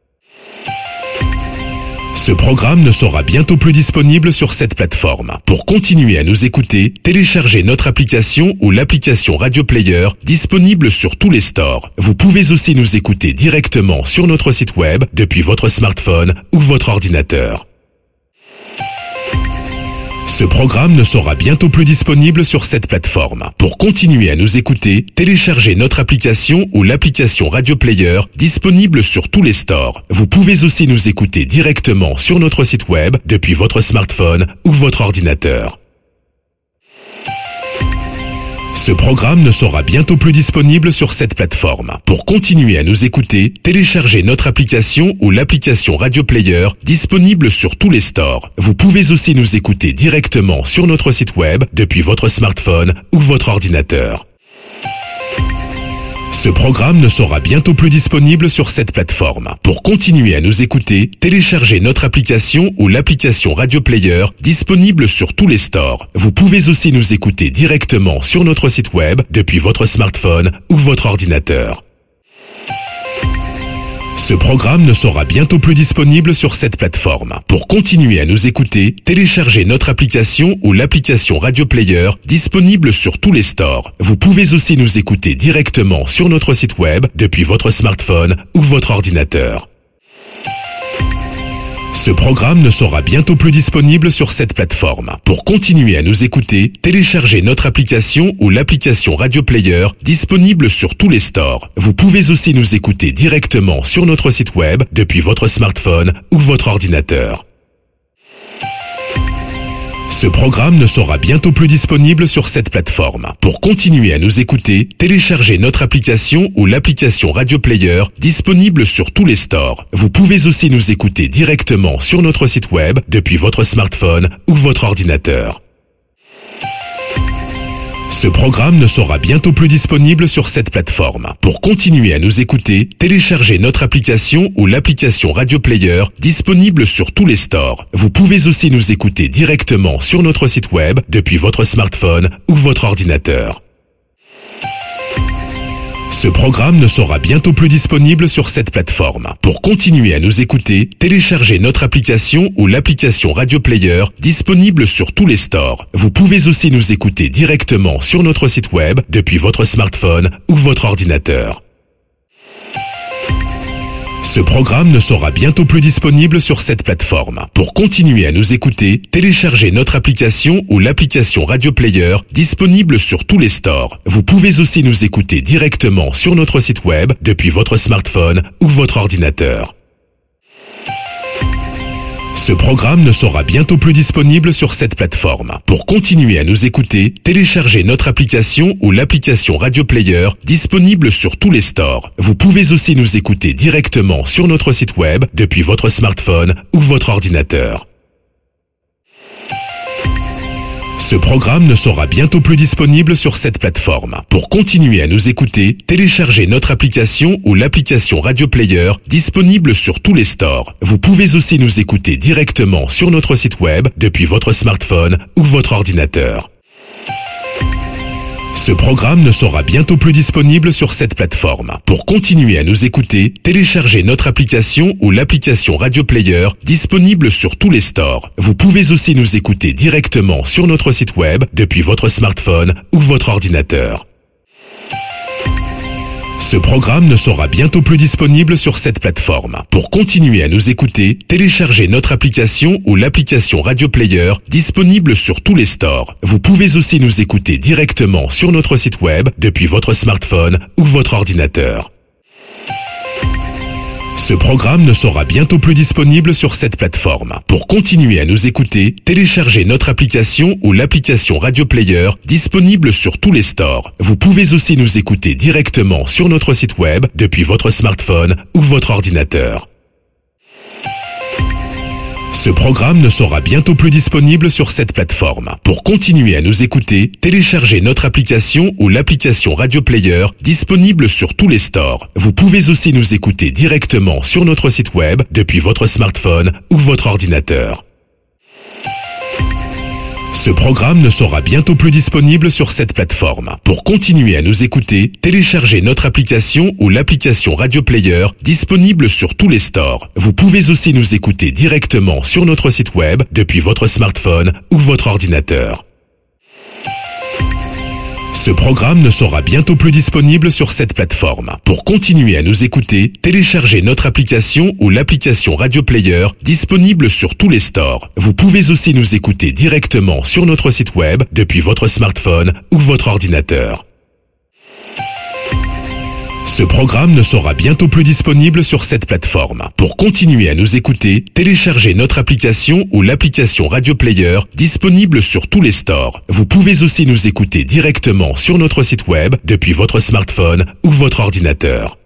Ce programme ne sera bientôt plus disponible sur cette plateforme. Pour continuer à nous écouter, téléchargez notre application ou l'application Radio Player disponible sur tous les stores. Vous pouvez aussi nous écouter directement sur notre site web depuis votre smartphone ou votre ordinateur. Ce programme ne sera bientôt plus disponible sur cette plateforme. Pour continuer à nous écouter, téléchargez notre application ou l'application Radio Player disponible sur tous les stores. Vous pouvez aussi nous écouter directement sur notre site web depuis votre smartphone ou votre ordinateur. Ce programme ne sera bientôt plus disponible sur cette plateforme. Pour continuer à nous écouter, téléchargez notre application ou l'application Radio Player disponible sur tous les stores. Vous pouvez aussi nous écouter directement sur notre site web depuis votre smartphone ou votre ordinateur. Ce programme ne sera bientôt plus disponible sur cette plateforme. Pour continuer à nous écouter, téléchargez notre application ou l'application Radio Player disponible sur tous les stores. Vous pouvez aussi nous écouter directement sur notre site web depuis votre smartphone ou votre ordinateur. Ce programme ne sera bientôt plus disponible sur cette plateforme. Pour continuer à nous écouter, téléchargez notre application ou l'application Radio Player disponible sur tous les stores. Vous pouvez aussi nous écouter directement sur notre site web depuis votre smartphone ou votre ordinateur. Ce programme ne sera bientôt plus disponible sur cette plateforme. Pour continuer à nous écouter, téléchargez notre application ou l'application Radio Player disponible sur tous les stores. Vous pouvez aussi nous écouter directement sur notre site web depuis votre smartphone ou votre ordinateur. Ce programme ne sera bientôt plus disponible sur cette plateforme. Pour continuer à nous écouter, téléchargez notre application ou l'application Radio Player disponible sur tous les stores. Vous pouvez aussi nous écouter directement sur notre site web depuis votre smartphone ou votre ordinateur. Ce programme ne sera bientôt plus disponible sur cette plateforme. Pour continuer à nous écouter, téléchargez notre application ou l'application Radio Player disponible sur tous les stores. Vous pouvez aussi nous écouter directement sur notre site web depuis votre smartphone ou votre ordinateur. Ce programme ne sera bientôt plus disponible sur cette plateforme. Pour continuer à nous écouter, téléchargez notre application ou l'application Radio Player disponible sur tous les stores. Vous pouvez aussi nous écouter directement sur notre site web depuis votre smartphone ou votre ordinateur. Ce programme ne sera bientôt plus disponible sur cette plateforme. Pour continuer à nous écouter, téléchargez notre application ou l'application Radio Player disponible sur tous les stores. Vous pouvez aussi nous écouter directement sur notre site web depuis votre smartphone ou votre ordinateur. Ce programme ne sera bientôt plus disponible sur cette plateforme. Pour continuer à nous écouter, téléchargez notre application ou l'application Radio Player disponible sur tous les stores. Vous pouvez aussi nous écouter directement sur notre site web depuis votre smartphone ou votre ordinateur. Ce programme ne sera bientôt plus disponible sur cette plateforme. Pour continuer à nous écouter, téléchargez notre application ou l'application Radio Player disponible sur tous les stores. Vous pouvez aussi nous écouter directement sur notre site web depuis votre smartphone ou votre ordinateur. Ce programme ne sera bientôt plus disponible sur cette plateforme. Pour continuer à nous écouter, téléchargez notre application ou l'application Radio Player disponible sur tous les stores. Vous pouvez aussi nous écouter directement sur notre site web depuis votre smartphone ou votre ordinateur. Ce programme ne sera bientôt plus disponible sur cette plateforme. Pour continuer à nous écouter, téléchargez notre application ou l'application Radio Player disponible sur tous les stores. Vous pouvez aussi nous écouter directement sur notre site web depuis votre smartphone ou votre ordinateur. Ce programme ne sera bientôt plus disponible sur cette plateforme. Pour continuer à nous écouter, téléchargez notre application ou l'application Radio Player disponible sur tous les stores. Vous pouvez aussi nous écouter directement sur notre site web depuis votre smartphone ou votre ordinateur. Ce programme ne sera bientôt plus disponible sur cette plateforme. Pour continuer à nous écouter, téléchargez notre application ou l'application Radio Player disponible sur tous les stores. Vous pouvez aussi nous écouter directement sur notre site web depuis votre smartphone ou votre ordinateur. Ce programme ne sera bientôt plus disponible sur cette plateforme. Pour continuer à nous écouter, téléchargez notre application ou l'application Radio Player disponible sur tous les stores. Vous pouvez aussi nous écouter directement sur notre site web depuis votre smartphone ou votre ordinateur. Ce programme ne sera bientôt plus disponible sur cette plateforme. Pour continuer à nous écouter, téléchargez notre application ou l'application Radio Player disponible sur tous les stores. Vous pouvez aussi nous écouter directement sur notre site web depuis votre smartphone ou votre ordinateur. Ce programme ne sera bientôt plus disponible sur cette plateforme. Pour continuer à nous écouter, téléchargez notre application ou l'application Radio Player disponible sur tous les stores. Vous pouvez aussi nous écouter directement sur notre site web depuis votre smartphone ou votre ordinateur.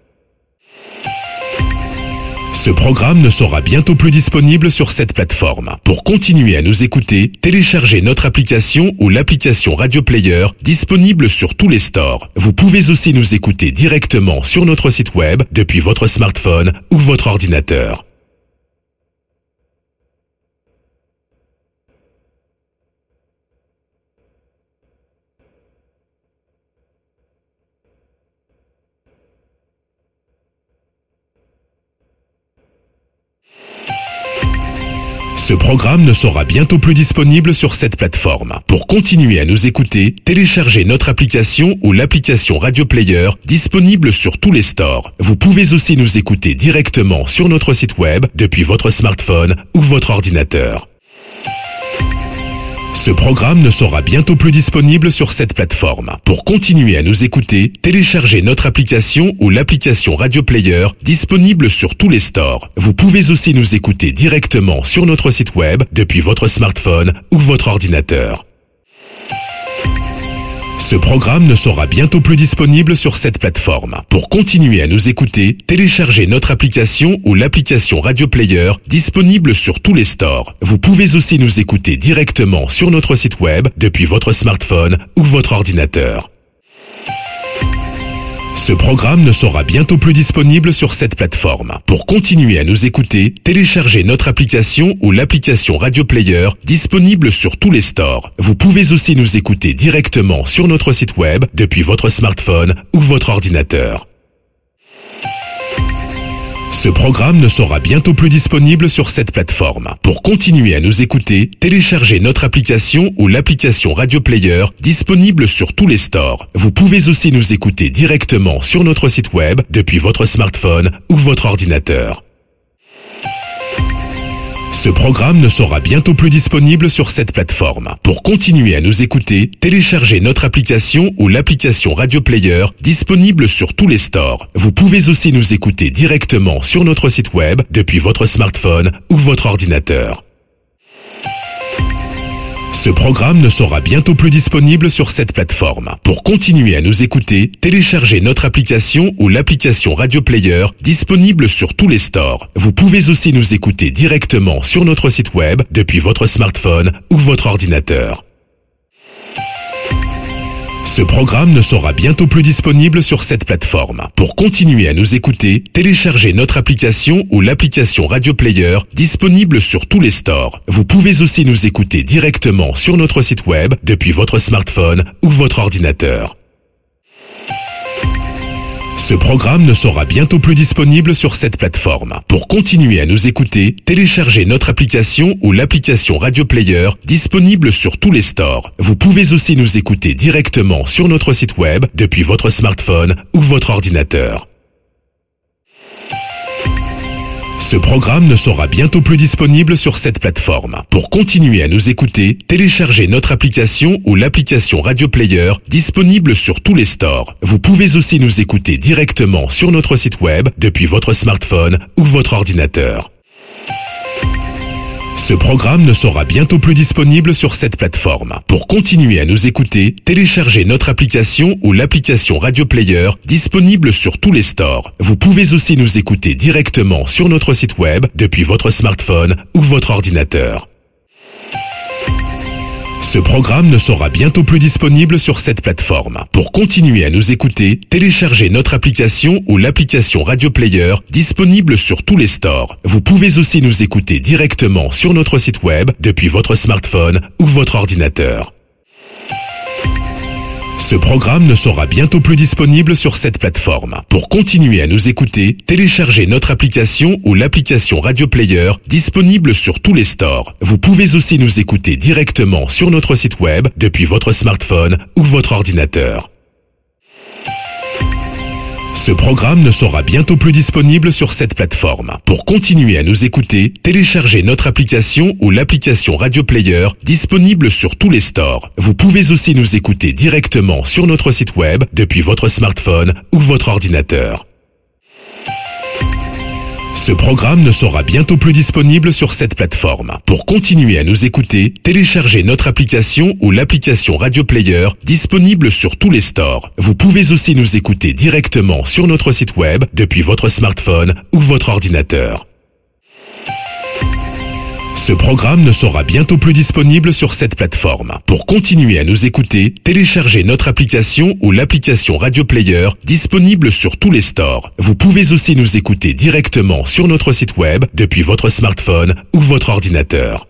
Ce programme ne sera bientôt plus disponible sur cette plateforme. Pour continuer à nous écouter, téléchargez notre application ou l'application Radio Player disponible sur tous les stores. Vous pouvez aussi nous écouter directement sur notre site web depuis votre smartphone ou votre ordinateur. Ce programme ne sera bientôt plus disponible sur cette plateforme. Pour continuer à nous écouter, téléchargez notre application ou l'application Radio Player disponible sur tous les stores. Vous pouvez aussi nous écouter directement sur notre site web depuis votre smartphone ou votre ordinateur. Ce programme ne sera bientôt plus disponible sur cette plateforme. Pour continuer à nous écouter, téléchargez notre application ou l'application Radio Player disponible sur tous les stores. Vous pouvez aussi nous écouter directement sur notre site web depuis votre smartphone ou votre ordinateur. Ce programme ne sera bientôt plus disponible sur cette plateforme. Pour continuer à nous écouter, téléchargez notre application ou l'application Radio Player disponible sur tous les stores. Vous pouvez aussi nous écouter directement sur notre site web depuis votre smartphone ou votre ordinateur. Ce programme ne sera bientôt plus disponible sur cette plateforme. Pour continuer à nous écouter, téléchargez notre application ou l'application Radio Player disponible sur tous les stores. Vous pouvez aussi nous écouter directement sur notre site web depuis votre smartphone ou votre ordinateur. Ce programme ne sera bientôt plus disponible sur cette plateforme. Pour continuer à nous écouter, téléchargez notre application ou l'application Radio Player disponible sur tous les stores. Vous pouvez aussi nous écouter directement sur notre site web depuis votre smartphone ou votre ordinateur. Ce programme ne sera bientôt plus disponible sur cette plateforme. Pour continuer à nous écouter, téléchargez notre application ou l'application Radio Player disponible sur tous les stores. Vous pouvez aussi nous écouter directement sur notre site web depuis votre smartphone ou votre ordinateur. Ce programme ne sera bientôt plus disponible sur cette plateforme. Pour continuer à nous écouter, téléchargez notre application ou l'application Radio Player disponible sur tous les stores. Vous pouvez aussi nous écouter directement sur notre site web depuis votre smartphone ou votre ordinateur. Ce programme ne sera bientôt plus disponible sur cette plateforme. Pour continuer à nous écouter, téléchargez notre application ou l'application Radio Player disponible sur tous les stores. Vous pouvez aussi nous écouter directement sur notre site web depuis votre smartphone ou votre ordinateur. Ce programme ne sera bientôt plus disponible sur cette plateforme. Pour continuer à nous écouter, téléchargez notre application ou l'application Radio Player disponible sur tous les stores. Vous pouvez aussi nous écouter directement sur notre site web depuis votre smartphone ou votre ordinateur. Ce programme ne sera bientôt plus disponible sur cette plateforme. Pour continuer à nous écouter, téléchargez notre application ou l'application Radio Player disponible sur tous les stores. Vous pouvez aussi nous écouter directement sur notre site web depuis votre smartphone ou votre ordinateur. Ce programme ne sera bientôt plus disponible sur cette plateforme. Pour continuer à nous écouter, téléchargez notre application ou l'application Radio Player disponible sur tous les stores. Vous pouvez aussi nous écouter directement sur notre site web depuis votre smartphone ou votre ordinateur. Ce programme ne sera bientôt plus disponible sur cette plateforme. Pour continuer à nous écouter, téléchargez notre application ou l'application Radio Player disponible sur tous les stores. Vous pouvez aussi nous écouter directement sur notre site web depuis votre smartphone ou votre ordinateur. Ce programme ne sera bientôt plus disponible sur cette plateforme. Pour continuer à nous écouter, téléchargez notre application ou l'application Radio Player disponible sur tous les stores. Vous pouvez aussi nous écouter directement sur notre site web depuis votre smartphone ou votre ordinateur. Ce programme ne sera bientôt plus disponible sur cette plateforme. Pour continuer à nous écouter, téléchargez notre application ou l'application Radio Player disponible sur tous les stores. Vous pouvez aussi nous écouter directement sur notre site web depuis votre smartphone ou votre ordinateur. Ce programme ne sera bientôt plus disponible sur cette plateforme. Pour continuer à nous écouter, téléchargez notre application ou l'application Radio Player disponible sur tous les stores. Vous pouvez aussi nous écouter directement sur notre site web depuis votre smartphone ou votre ordinateur. Ce programme ne sera bientôt plus disponible sur cette plateforme. Pour continuer à nous écouter, téléchargez notre application ou l'application Radio Player disponible sur tous les stores. Vous pouvez aussi nous écouter directement sur notre site web depuis votre smartphone ou votre ordinateur.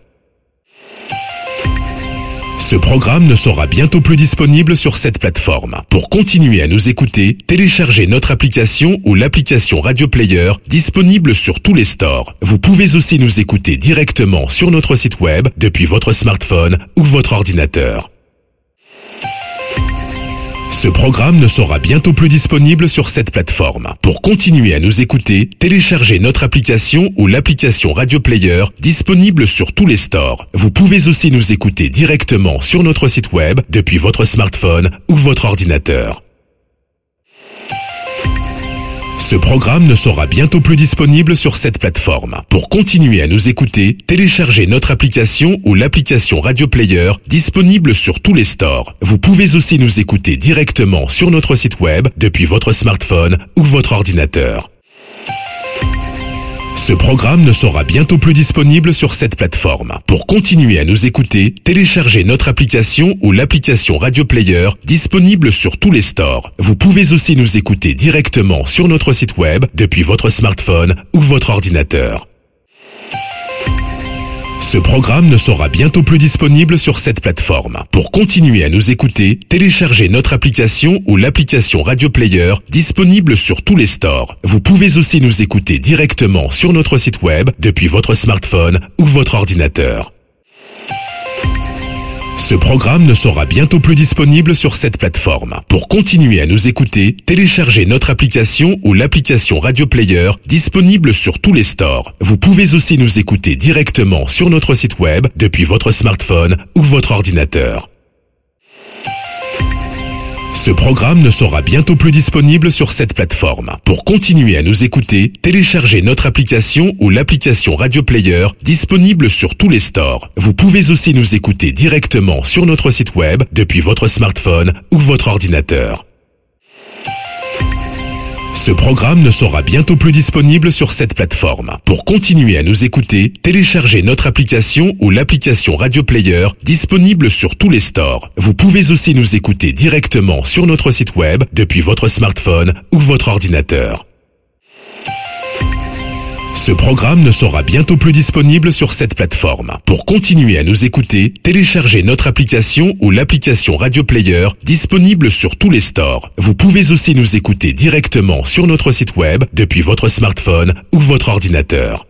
Ce programme ne sera bientôt plus disponible sur cette plateforme. Pour continuer à nous écouter, téléchargez notre application ou l'application Radio Player disponible sur tous les stores. Vous pouvez aussi nous écouter directement sur notre site web depuis votre smartphone ou votre ordinateur. Ce programme ne sera bientôt plus disponible sur cette plateforme. Pour continuer à nous écouter, téléchargez notre application ou l'application Radio Player disponible sur tous les stores. Vous pouvez aussi nous écouter directement sur notre site web depuis votre smartphone ou votre ordinateur. Ce programme ne sera bientôt plus disponible sur cette plateforme. Pour continuer à nous écouter, téléchargez notre application ou l'application Radio Player disponible sur tous les stores. Vous pouvez aussi nous écouter directement sur notre site web depuis votre smartphone ou votre ordinateur. Ce programme ne sera bientôt plus disponible sur cette plateforme. Pour continuer à nous écouter, téléchargez notre application ou l'application Radio Player disponible sur tous les stores. Vous pouvez aussi nous écouter directement sur notre site web depuis votre smartphone ou votre ordinateur. Ce programme ne sera bientôt plus disponible sur cette plateforme. Pour continuer à nous écouter, téléchargez notre application ou l'application Radio Player disponible sur tous les stores. Vous pouvez aussi nous écouter directement sur notre site web depuis votre smartphone ou votre ordinateur. Ce programme ne sera bientôt plus disponible sur cette plateforme. Pour continuer à nous écouter, téléchargez notre application ou l'application Radio Player disponible sur tous les stores. Vous pouvez aussi nous écouter directement sur notre site web depuis votre smartphone ou votre ordinateur. Ce programme ne sera bientôt plus disponible sur cette plateforme. Pour continuer à nous écouter, téléchargez notre application ou l'application Radio Player disponible sur tous les stores. Vous pouvez aussi nous écouter directement sur notre site web depuis votre smartphone ou votre ordinateur. Ce programme ne sera bientôt plus disponible sur cette plateforme. Pour continuer à nous écouter, téléchargez notre application ou l'application Radio Player disponible sur tous les stores. Vous pouvez aussi nous écouter directement sur notre site web depuis votre smartphone ou votre ordinateur. Ce programme ne sera bientôt plus disponible sur cette plateforme. Pour continuer à nous écouter, téléchargez notre application ou l'application Radio Player disponible sur tous les stores. Vous pouvez aussi nous écouter directement sur notre site web depuis votre smartphone ou votre ordinateur.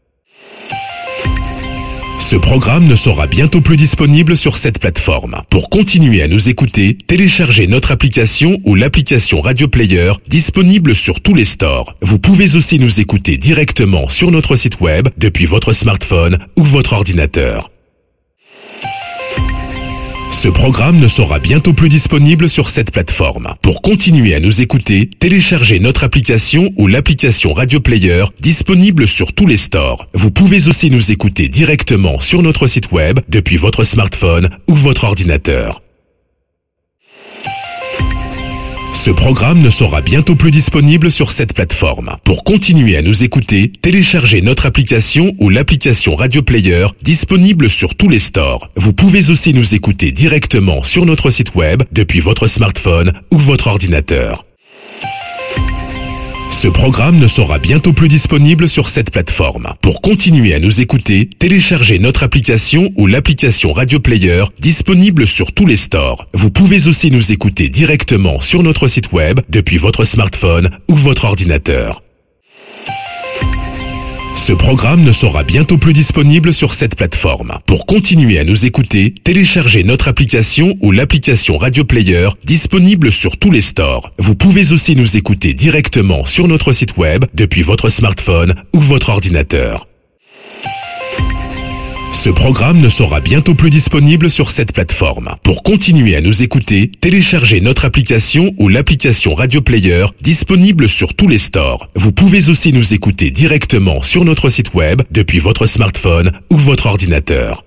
Ce programme ne sera bientôt plus disponible sur cette plateforme. Pour continuer à nous écouter, téléchargez notre application ou l'application Radio Player disponible sur tous les stores. Vous pouvez aussi nous écouter directement sur notre site web depuis votre smartphone ou votre ordinateur. Ce programme ne sera bientôt plus disponible sur cette plateforme. Pour continuer à nous écouter, téléchargez notre application ou l'application Radio Player disponible sur tous les stores. Vous pouvez aussi nous écouter directement sur notre site web depuis votre smartphone ou votre ordinateur. Ce programme ne sera bientôt plus disponible sur cette plateforme. Pour continuer à nous écouter, téléchargez notre application ou l'application Radio Player disponible sur tous les stores. Vous pouvez aussi nous écouter directement sur notre site web depuis votre smartphone ou votre ordinateur. Ce programme ne sera bientôt plus disponible sur cette plateforme. Pour continuer à nous écouter, téléchargez notre application ou l'application Radio Player disponible sur tous les stores. Vous pouvez aussi nous écouter directement sur notre site web depuis votre smartphone ou votre ordinateur. Ce programme ne sera bientôt plus disponible sur cette plateforme. Pour continuer à nous écouter, téléchargez notre application ou l'application Radio Player disponible sur tous les stores. Vous pouvez aussi nous écouter directement sur notre site web depuis votre smartphone ou votre ordinateur. Ce programme ne sera bientôt plus disponible sur cette plateforme. Pour continuer à nous écouter, téléchargez notre application ou l'application Radio Player disponible sur tous les stores. Vous pouvez aussi nous écouter directement sur notre site web depuis votre smartphone ou votre ordinateur.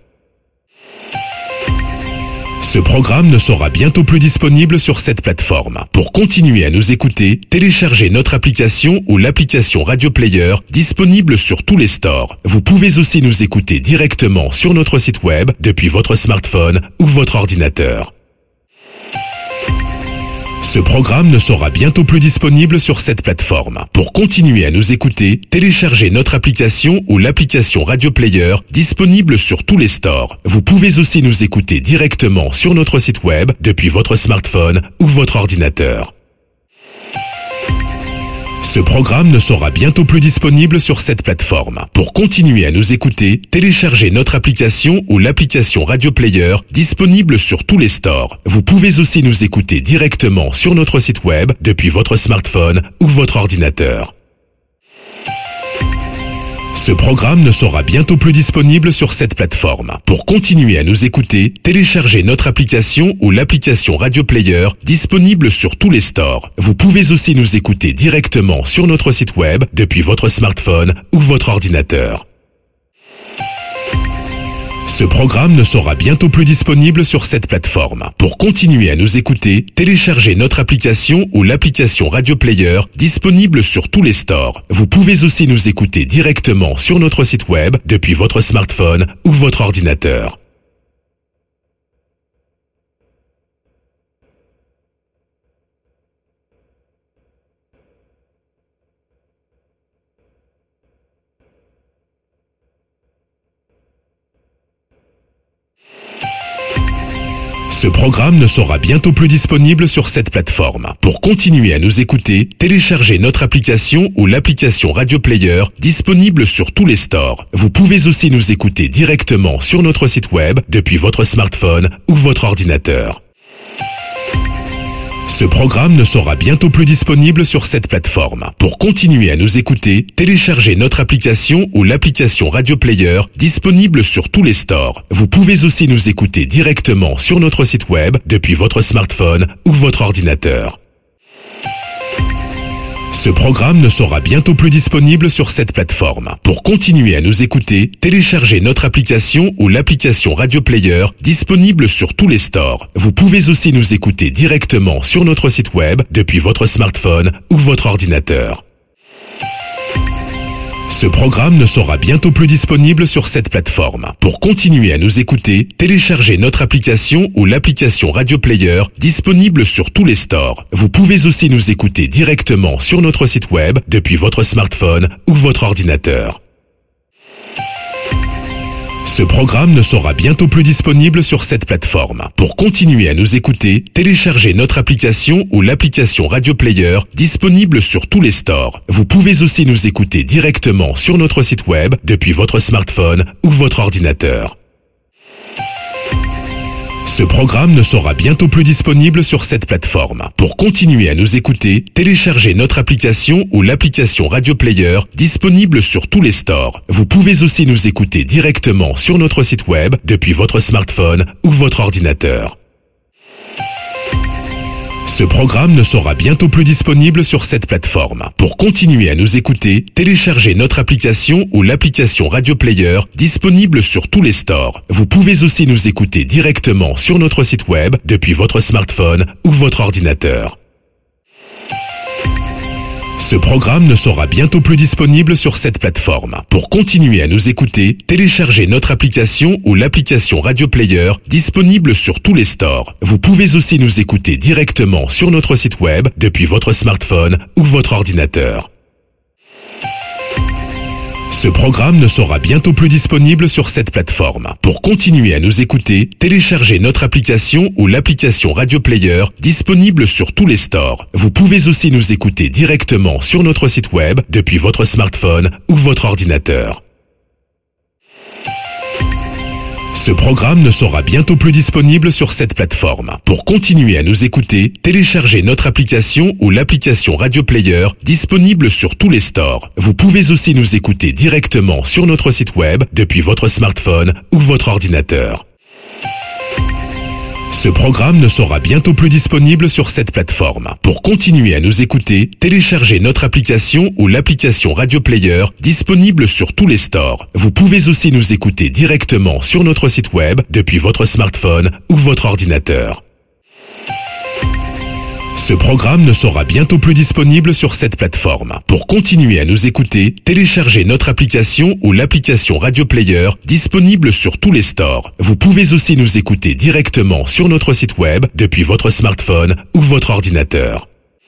Ce programme ne sera bientôt plus disponible sur cette plateforme. Pour continuer à nous écouter, téléchargez notre application ou l'application Radio Player disponible sur tous les stores. Vous pouvez aussi nous écouter directement sur notre site web depuis votre smartphone ou votre ordinateur. Ce programme ne sera bientôt plus disponible sur cette plateforme. Pour continuer à nous écouter, téléchargez notre application ou l'application Radio Player disponible sur tous les stores. Vous pouvez aussi nous écouter directement sur notre site web depuis votre smartphone ou votre ordinateur. Ce programme ne sera bientôt plus disponible sur cette plateforme. Pour continuer à nous écouter, téléchargez notre application ou l'application Radio Player disponible sur tous les stores. Vous pouvez aussi nous écouter directement sur notre site web depuis votre smartphone ou votre ordinateur. Ce programme ne sera bientôt plus disponible sur cette plateforme. Pour continuer à nous écouter, téléchargez notre application ou l'application Radio Player disponible sur tous les stores. Vous pouvez aussi nous écouter directement sur notre site web depuis votre smartphone ou votre ordinateur. Ce programme ne sera bientôt plus disponible sur cette plateforme. Pour continuer à nous écouter, téléchargez notre application ou l'application Radio Player disponible sur tous les stores. Vous pouvez aussi nous écouter directement sur notre site web depuis votre smartphone ou votre ordinateur. Ce programme ne sera bientôt plus disponible sur cette plateforme. Pour continuer à nous écouter, téléchargez notre application ou l'application Radio Player disponible sur tous les stores. Vous pouvez aussi nous écouter directement sur notre site web depuis votre smartphone ou votre ordinateur. Ce programme ne sera bientôt plus disponible sur cette plateforme. Pour continuer à nous écouter, téléchargez notre application ou l'application Radio Player disponible sur tous les stores. Vous pouvez aussi nous écouter directement sur notre site web depuis votre smartphone ou votre ordinateur. Ce programme ne sera bientôt plus disponible sur cette plateforme. Pour continuer à nous écouter, téléchargez notre application ou l'application Radio Player disponible sur tous les stores. Vous pouvez aussi nous écouter directement sur notre site web depuis votre smartphone ou votre ordinateur. Ce programme ne sera bientôt plus disponible sur cette plateforme. Pour continuer à nous écouter, téléchargez notre application ou l'application Radio Player disponible sur tous les stores. Vous pouvez aussi nous écouter directement sur notre site web depuis votre smartphone ou votre ordinateur. Ce programme ne sera bientôt plus disponible sur cette plateforme. Pour continuer à nous écouter, téléchargez notre application ou l'application Radio Player disponible sur tous les stores. Vous pouvez aussi nous écouter directement sur notre site web depuis votre smartphone ou votre ordinateur. Ce programme ne sera bientôt plus disponible sur cette plateforme. Pour continuer à nous écouter, téléchargez notre application ou l'application Radio Player disponible sur tous les stores. Vous pouvez aussi nous écouter directement sur notre site web depuis votre smartphone ou votre ordinateur. Ce programme ne sera bientôt plus disponible sur cette plateforme. Pour continuer à nous écouter, téléchargez notre application ou l'application Radio Player disponible sur tous les stores. Vous pouvez aussi nous écouter directement sur notre site web depuis votre smartphone ou votre ordinateur. Ce programme ne sera bientôt plus disponible sur cette plateforme. Pour continuer à nous écouter, téléchargez notre application ou l'application Radio Player disponible sur tous les stores. Vous pouvez aussi nous écouter directement sur notre site web depuis votre smartphone ou votre ordinateur. Ce programme ne sera bientôt plus disponible sur cette plateforme. Pour continuer à nous écouter, téléchargez notre application ou l'application Radio Player disponible sur tous les stores. Vous pouvez aussi nous écouter directement sur notre site web depuis votre smartphone ou votre ordinateur. Ce programme ne sera bientôt plus disponible sur cette plateforme. Pour continuer à nous écouter, téléchargez notre application ou l'application Radio Player disponible sur tous les stores. Vous pouvez aussi nous écouter directement sur notre site web depuis votre smartphone ou votre ordinateur. Ce programme ne sera bientôt plus disponible sur cette plateforme. Pour continuer à nous écouter, téléchargez notre application ou l'application Radio Player disponible sur tous les stores. Vous pouvez aussi nous écouter directement sur notre site web depuis votre smartphone ou votre ordinateur. Ce programme ne sera bientôt plus disponible sur cette plateforme. Pour continuer à nous écouter, téléchargez notre application ou l'application Radio Player disponible sur tous les stores. Vous pouvez aussi nous écouter directement sur notre site web depuis votre smartphone ou votre ordinateur.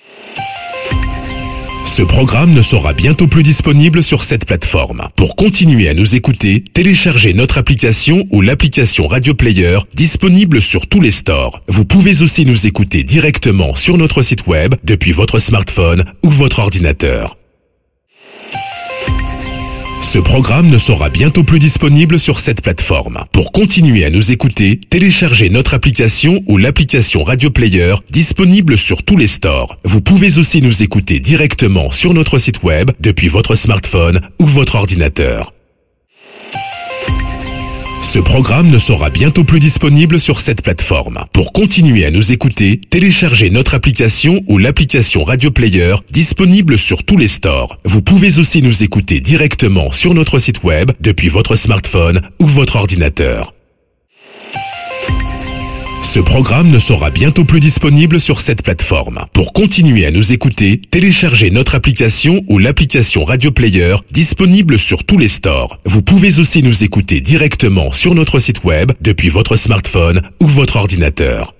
Ce programme ne sera bientôt plus disponible sur cette plateforme. Pour continuer à nous écouter, téléchargez notre application ou l'application Radio Player disponible sur tous les stores. Vous pouvez aussi nous écouter directement sur notre site web depuis votre smartphone ou votre ordinateur. Ce programme ne sera bientôt plus disponible sur cette plateforme. Pour continuer à nous écouter, téléchargez notre application ou l'application Radio Player disponible sur tous les stores. Vous pouvez aussi nous écouter directement sur notre site web depuis votre smartphone ou votre ordinateur. Ce programme ne sera bientôt plus disponible sur cette plateforme. Pour continuer à nous écouter, téléchargez notre application ou l'application Radio Player disponible sur tous les stores. Vous pouvez aussi nous écouter directement sur notre site web depuis votre smartphone ou votre ordinateur. Ce programme ne sera bientôt plus disponible sur cette plateforme. Pour continuer à nous écouter, téléchargez notre application ou l'application Radio Player disponible sur tous les stores. Vous pouvez aussi nous écouter directement sur notre site web depuis votre smartphone ou votre ordinateur.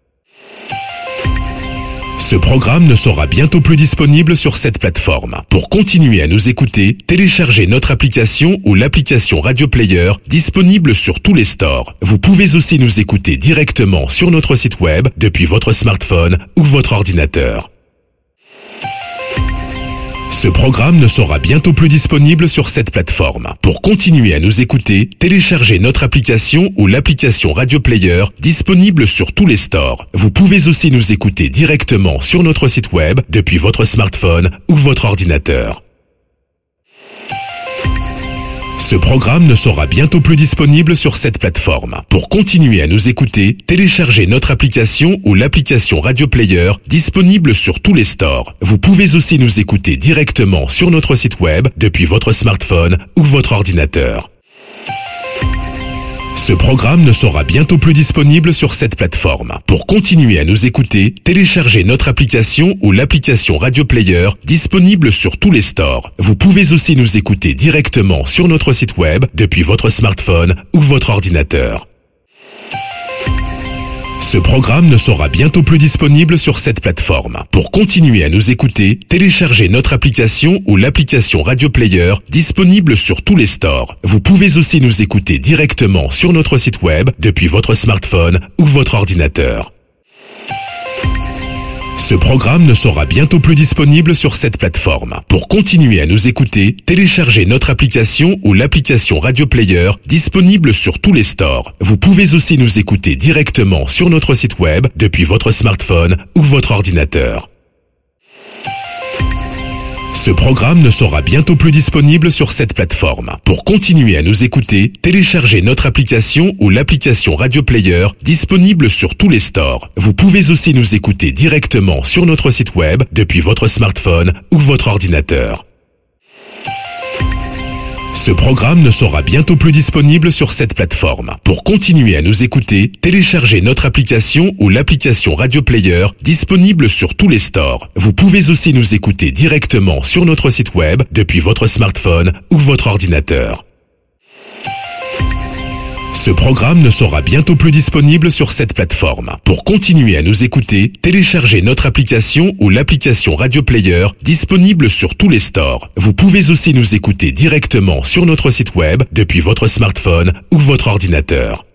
Ce programme ne sera bientôt plus disponible sur cette plateforme. Pour continuer à nous écouter, téléchargez notre application ou l'application Radio Player disponible sur tous les stores. Vous pouvez aussi nous écouter directement sur notre site web depuis votre smartphone ou votre ordinateur. Ce programme ne sera bientôt plus disponible sur cette plateforme. Pour continuer à nous écouter, téléchargez notre application ou l'application Radio Player disponible sur tous les stores. Vous pouvez aussi nous écouter directement sur notre site web depuis votre smartphone ou votre ordinateur. Ce programme ne sera bientôt plus disponible sur cette plateforme. Pour continuer à nous écouter, téléchargez notre application ou l'application Radio Player disponible sur tous les stores. Vous pouvez aussi nous écouter directement sur notre site web depuis votre smartphone ou votre ordinateur. Ce programme ne sera bientôt plus disponible sur cette plateforme. Pour continuer à nous écouter, téléchargez notre application ou l'application Radio Player disponible sur tous les stores. Vous pouvez aussi nous écouter directement sur notre site web depuis votre smartphone ou votre ordinateur. Ce programme ne sera bientôt plus disponible sur cette plateforme. Pour continuer à nous écouter, téléchargez notre application ou l'application Radio Player disponible sur tous les stores. Vous pouvez aussi nous écouter directement sur notre site web depuis votre smartphone ou votre ordinateur. Ce programme ne sera bientôt plus disponible sur cette plateforme. Pour continuer à nous écouter, téléchargez notre application ou l'application Radio Player disponible sur tous les stores. Vous pouvez aussi nous écouter directement sur notre site web depuis votre smartphone ou votre ordinateur. Ce programme ne sera bientôt plus disponible sur cette plateforme. Pour continuer à nous écouter, téléchargez notre application ou l'application Radio Player disponible sur tous les stores. Vous pouvez aussi nous écouter directement sur notre site web depuis votre smartphone ou votre ordinateur. Ce programme ne sera bientôt plus disponible sur cette plateforme. Pour continuer à nous écouter, téléchargez notre application ou l'application Radio Player disponible sur tous les stores. Vous pouvez aussi nous écouter directement sur notre site web depuis votre smartphone ou votre ordinateur. Ce programme ne sera bientôt plus disponible sur cette plateforme. Pour continuer à nous écouter, téléchargez notre application ou l'application Radio Player disponible sur tous les stores. Vous pouvez aussi nous écouter directement sur notre site web depuis votre smartphone ou votre ordinateur.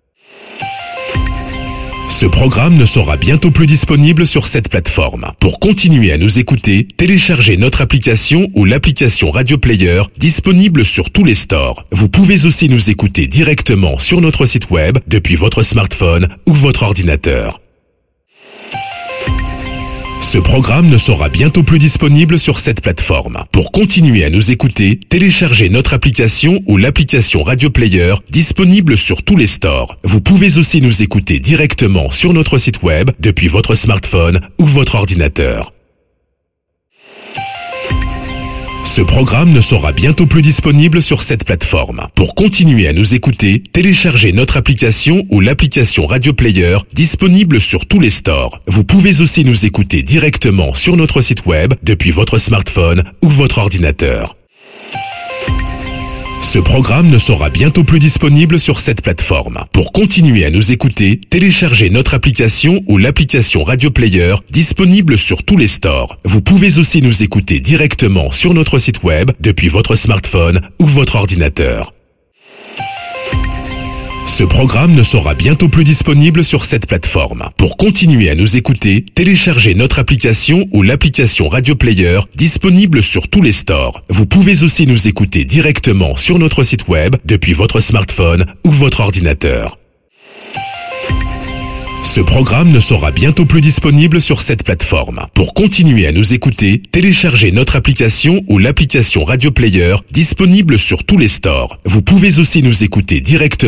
Ce programme ne sera bientôt plus disponible sur cette plateforme. Pour continuer à nous écouter, téléchargez notre application ou l'application Radio Player disponible sur tous les stores. Vous pouvez aussi nous écouter directement sur notre site web depuis votre smartphone ou votre ordinateur. Ce programme ne sera bientôt plus disponible sur cette plateforme. Pour continuer à nous écouter, téléchargez notre application ou l'application Radio Player disponible sur tous les stores. Vous pouvez aussi nous écouter directement sur notre site web depuis votre smartphone ou votre ordinateur. Ce programme ne sera bientôt plus disponible sur cette plateforme. Pour continuer à nous écouter, téléchargez notre application ou l'application Radio Player disponible sur tous les stores. Vous pouvez aussi nous écouter directement sur notre site web depuis votre smartphone ou votre ordinateur. Ce programme ne sera bientôt plus disponible sur cette plateforme. Pour continuer à nous écouter, téléchargez notre application ou l'application Radio Player disponible sur tous les stores. Vous pouvez aussi nous écouter directement sur notre site web depuis votre smartphone ou votre ordinateur. Ce programme ne sera bientôt plus disponible sur cette plateforme. Pour continuer à nous écouter, téléchargez notre application ou l'application Radio Player disponible sur tous les stores. Vous pouvez aussi nous écouter directement sur notre site web depuis votre smartphone ou votre ordinateur. Ce programme ne sera bientôt plus disponible sur cette plateforme. Pour continuer à nous écouter, téléchargez notre application ou l'application Radio Player disponible sur tous les stores. Vous pouvez aussi nous écouter directement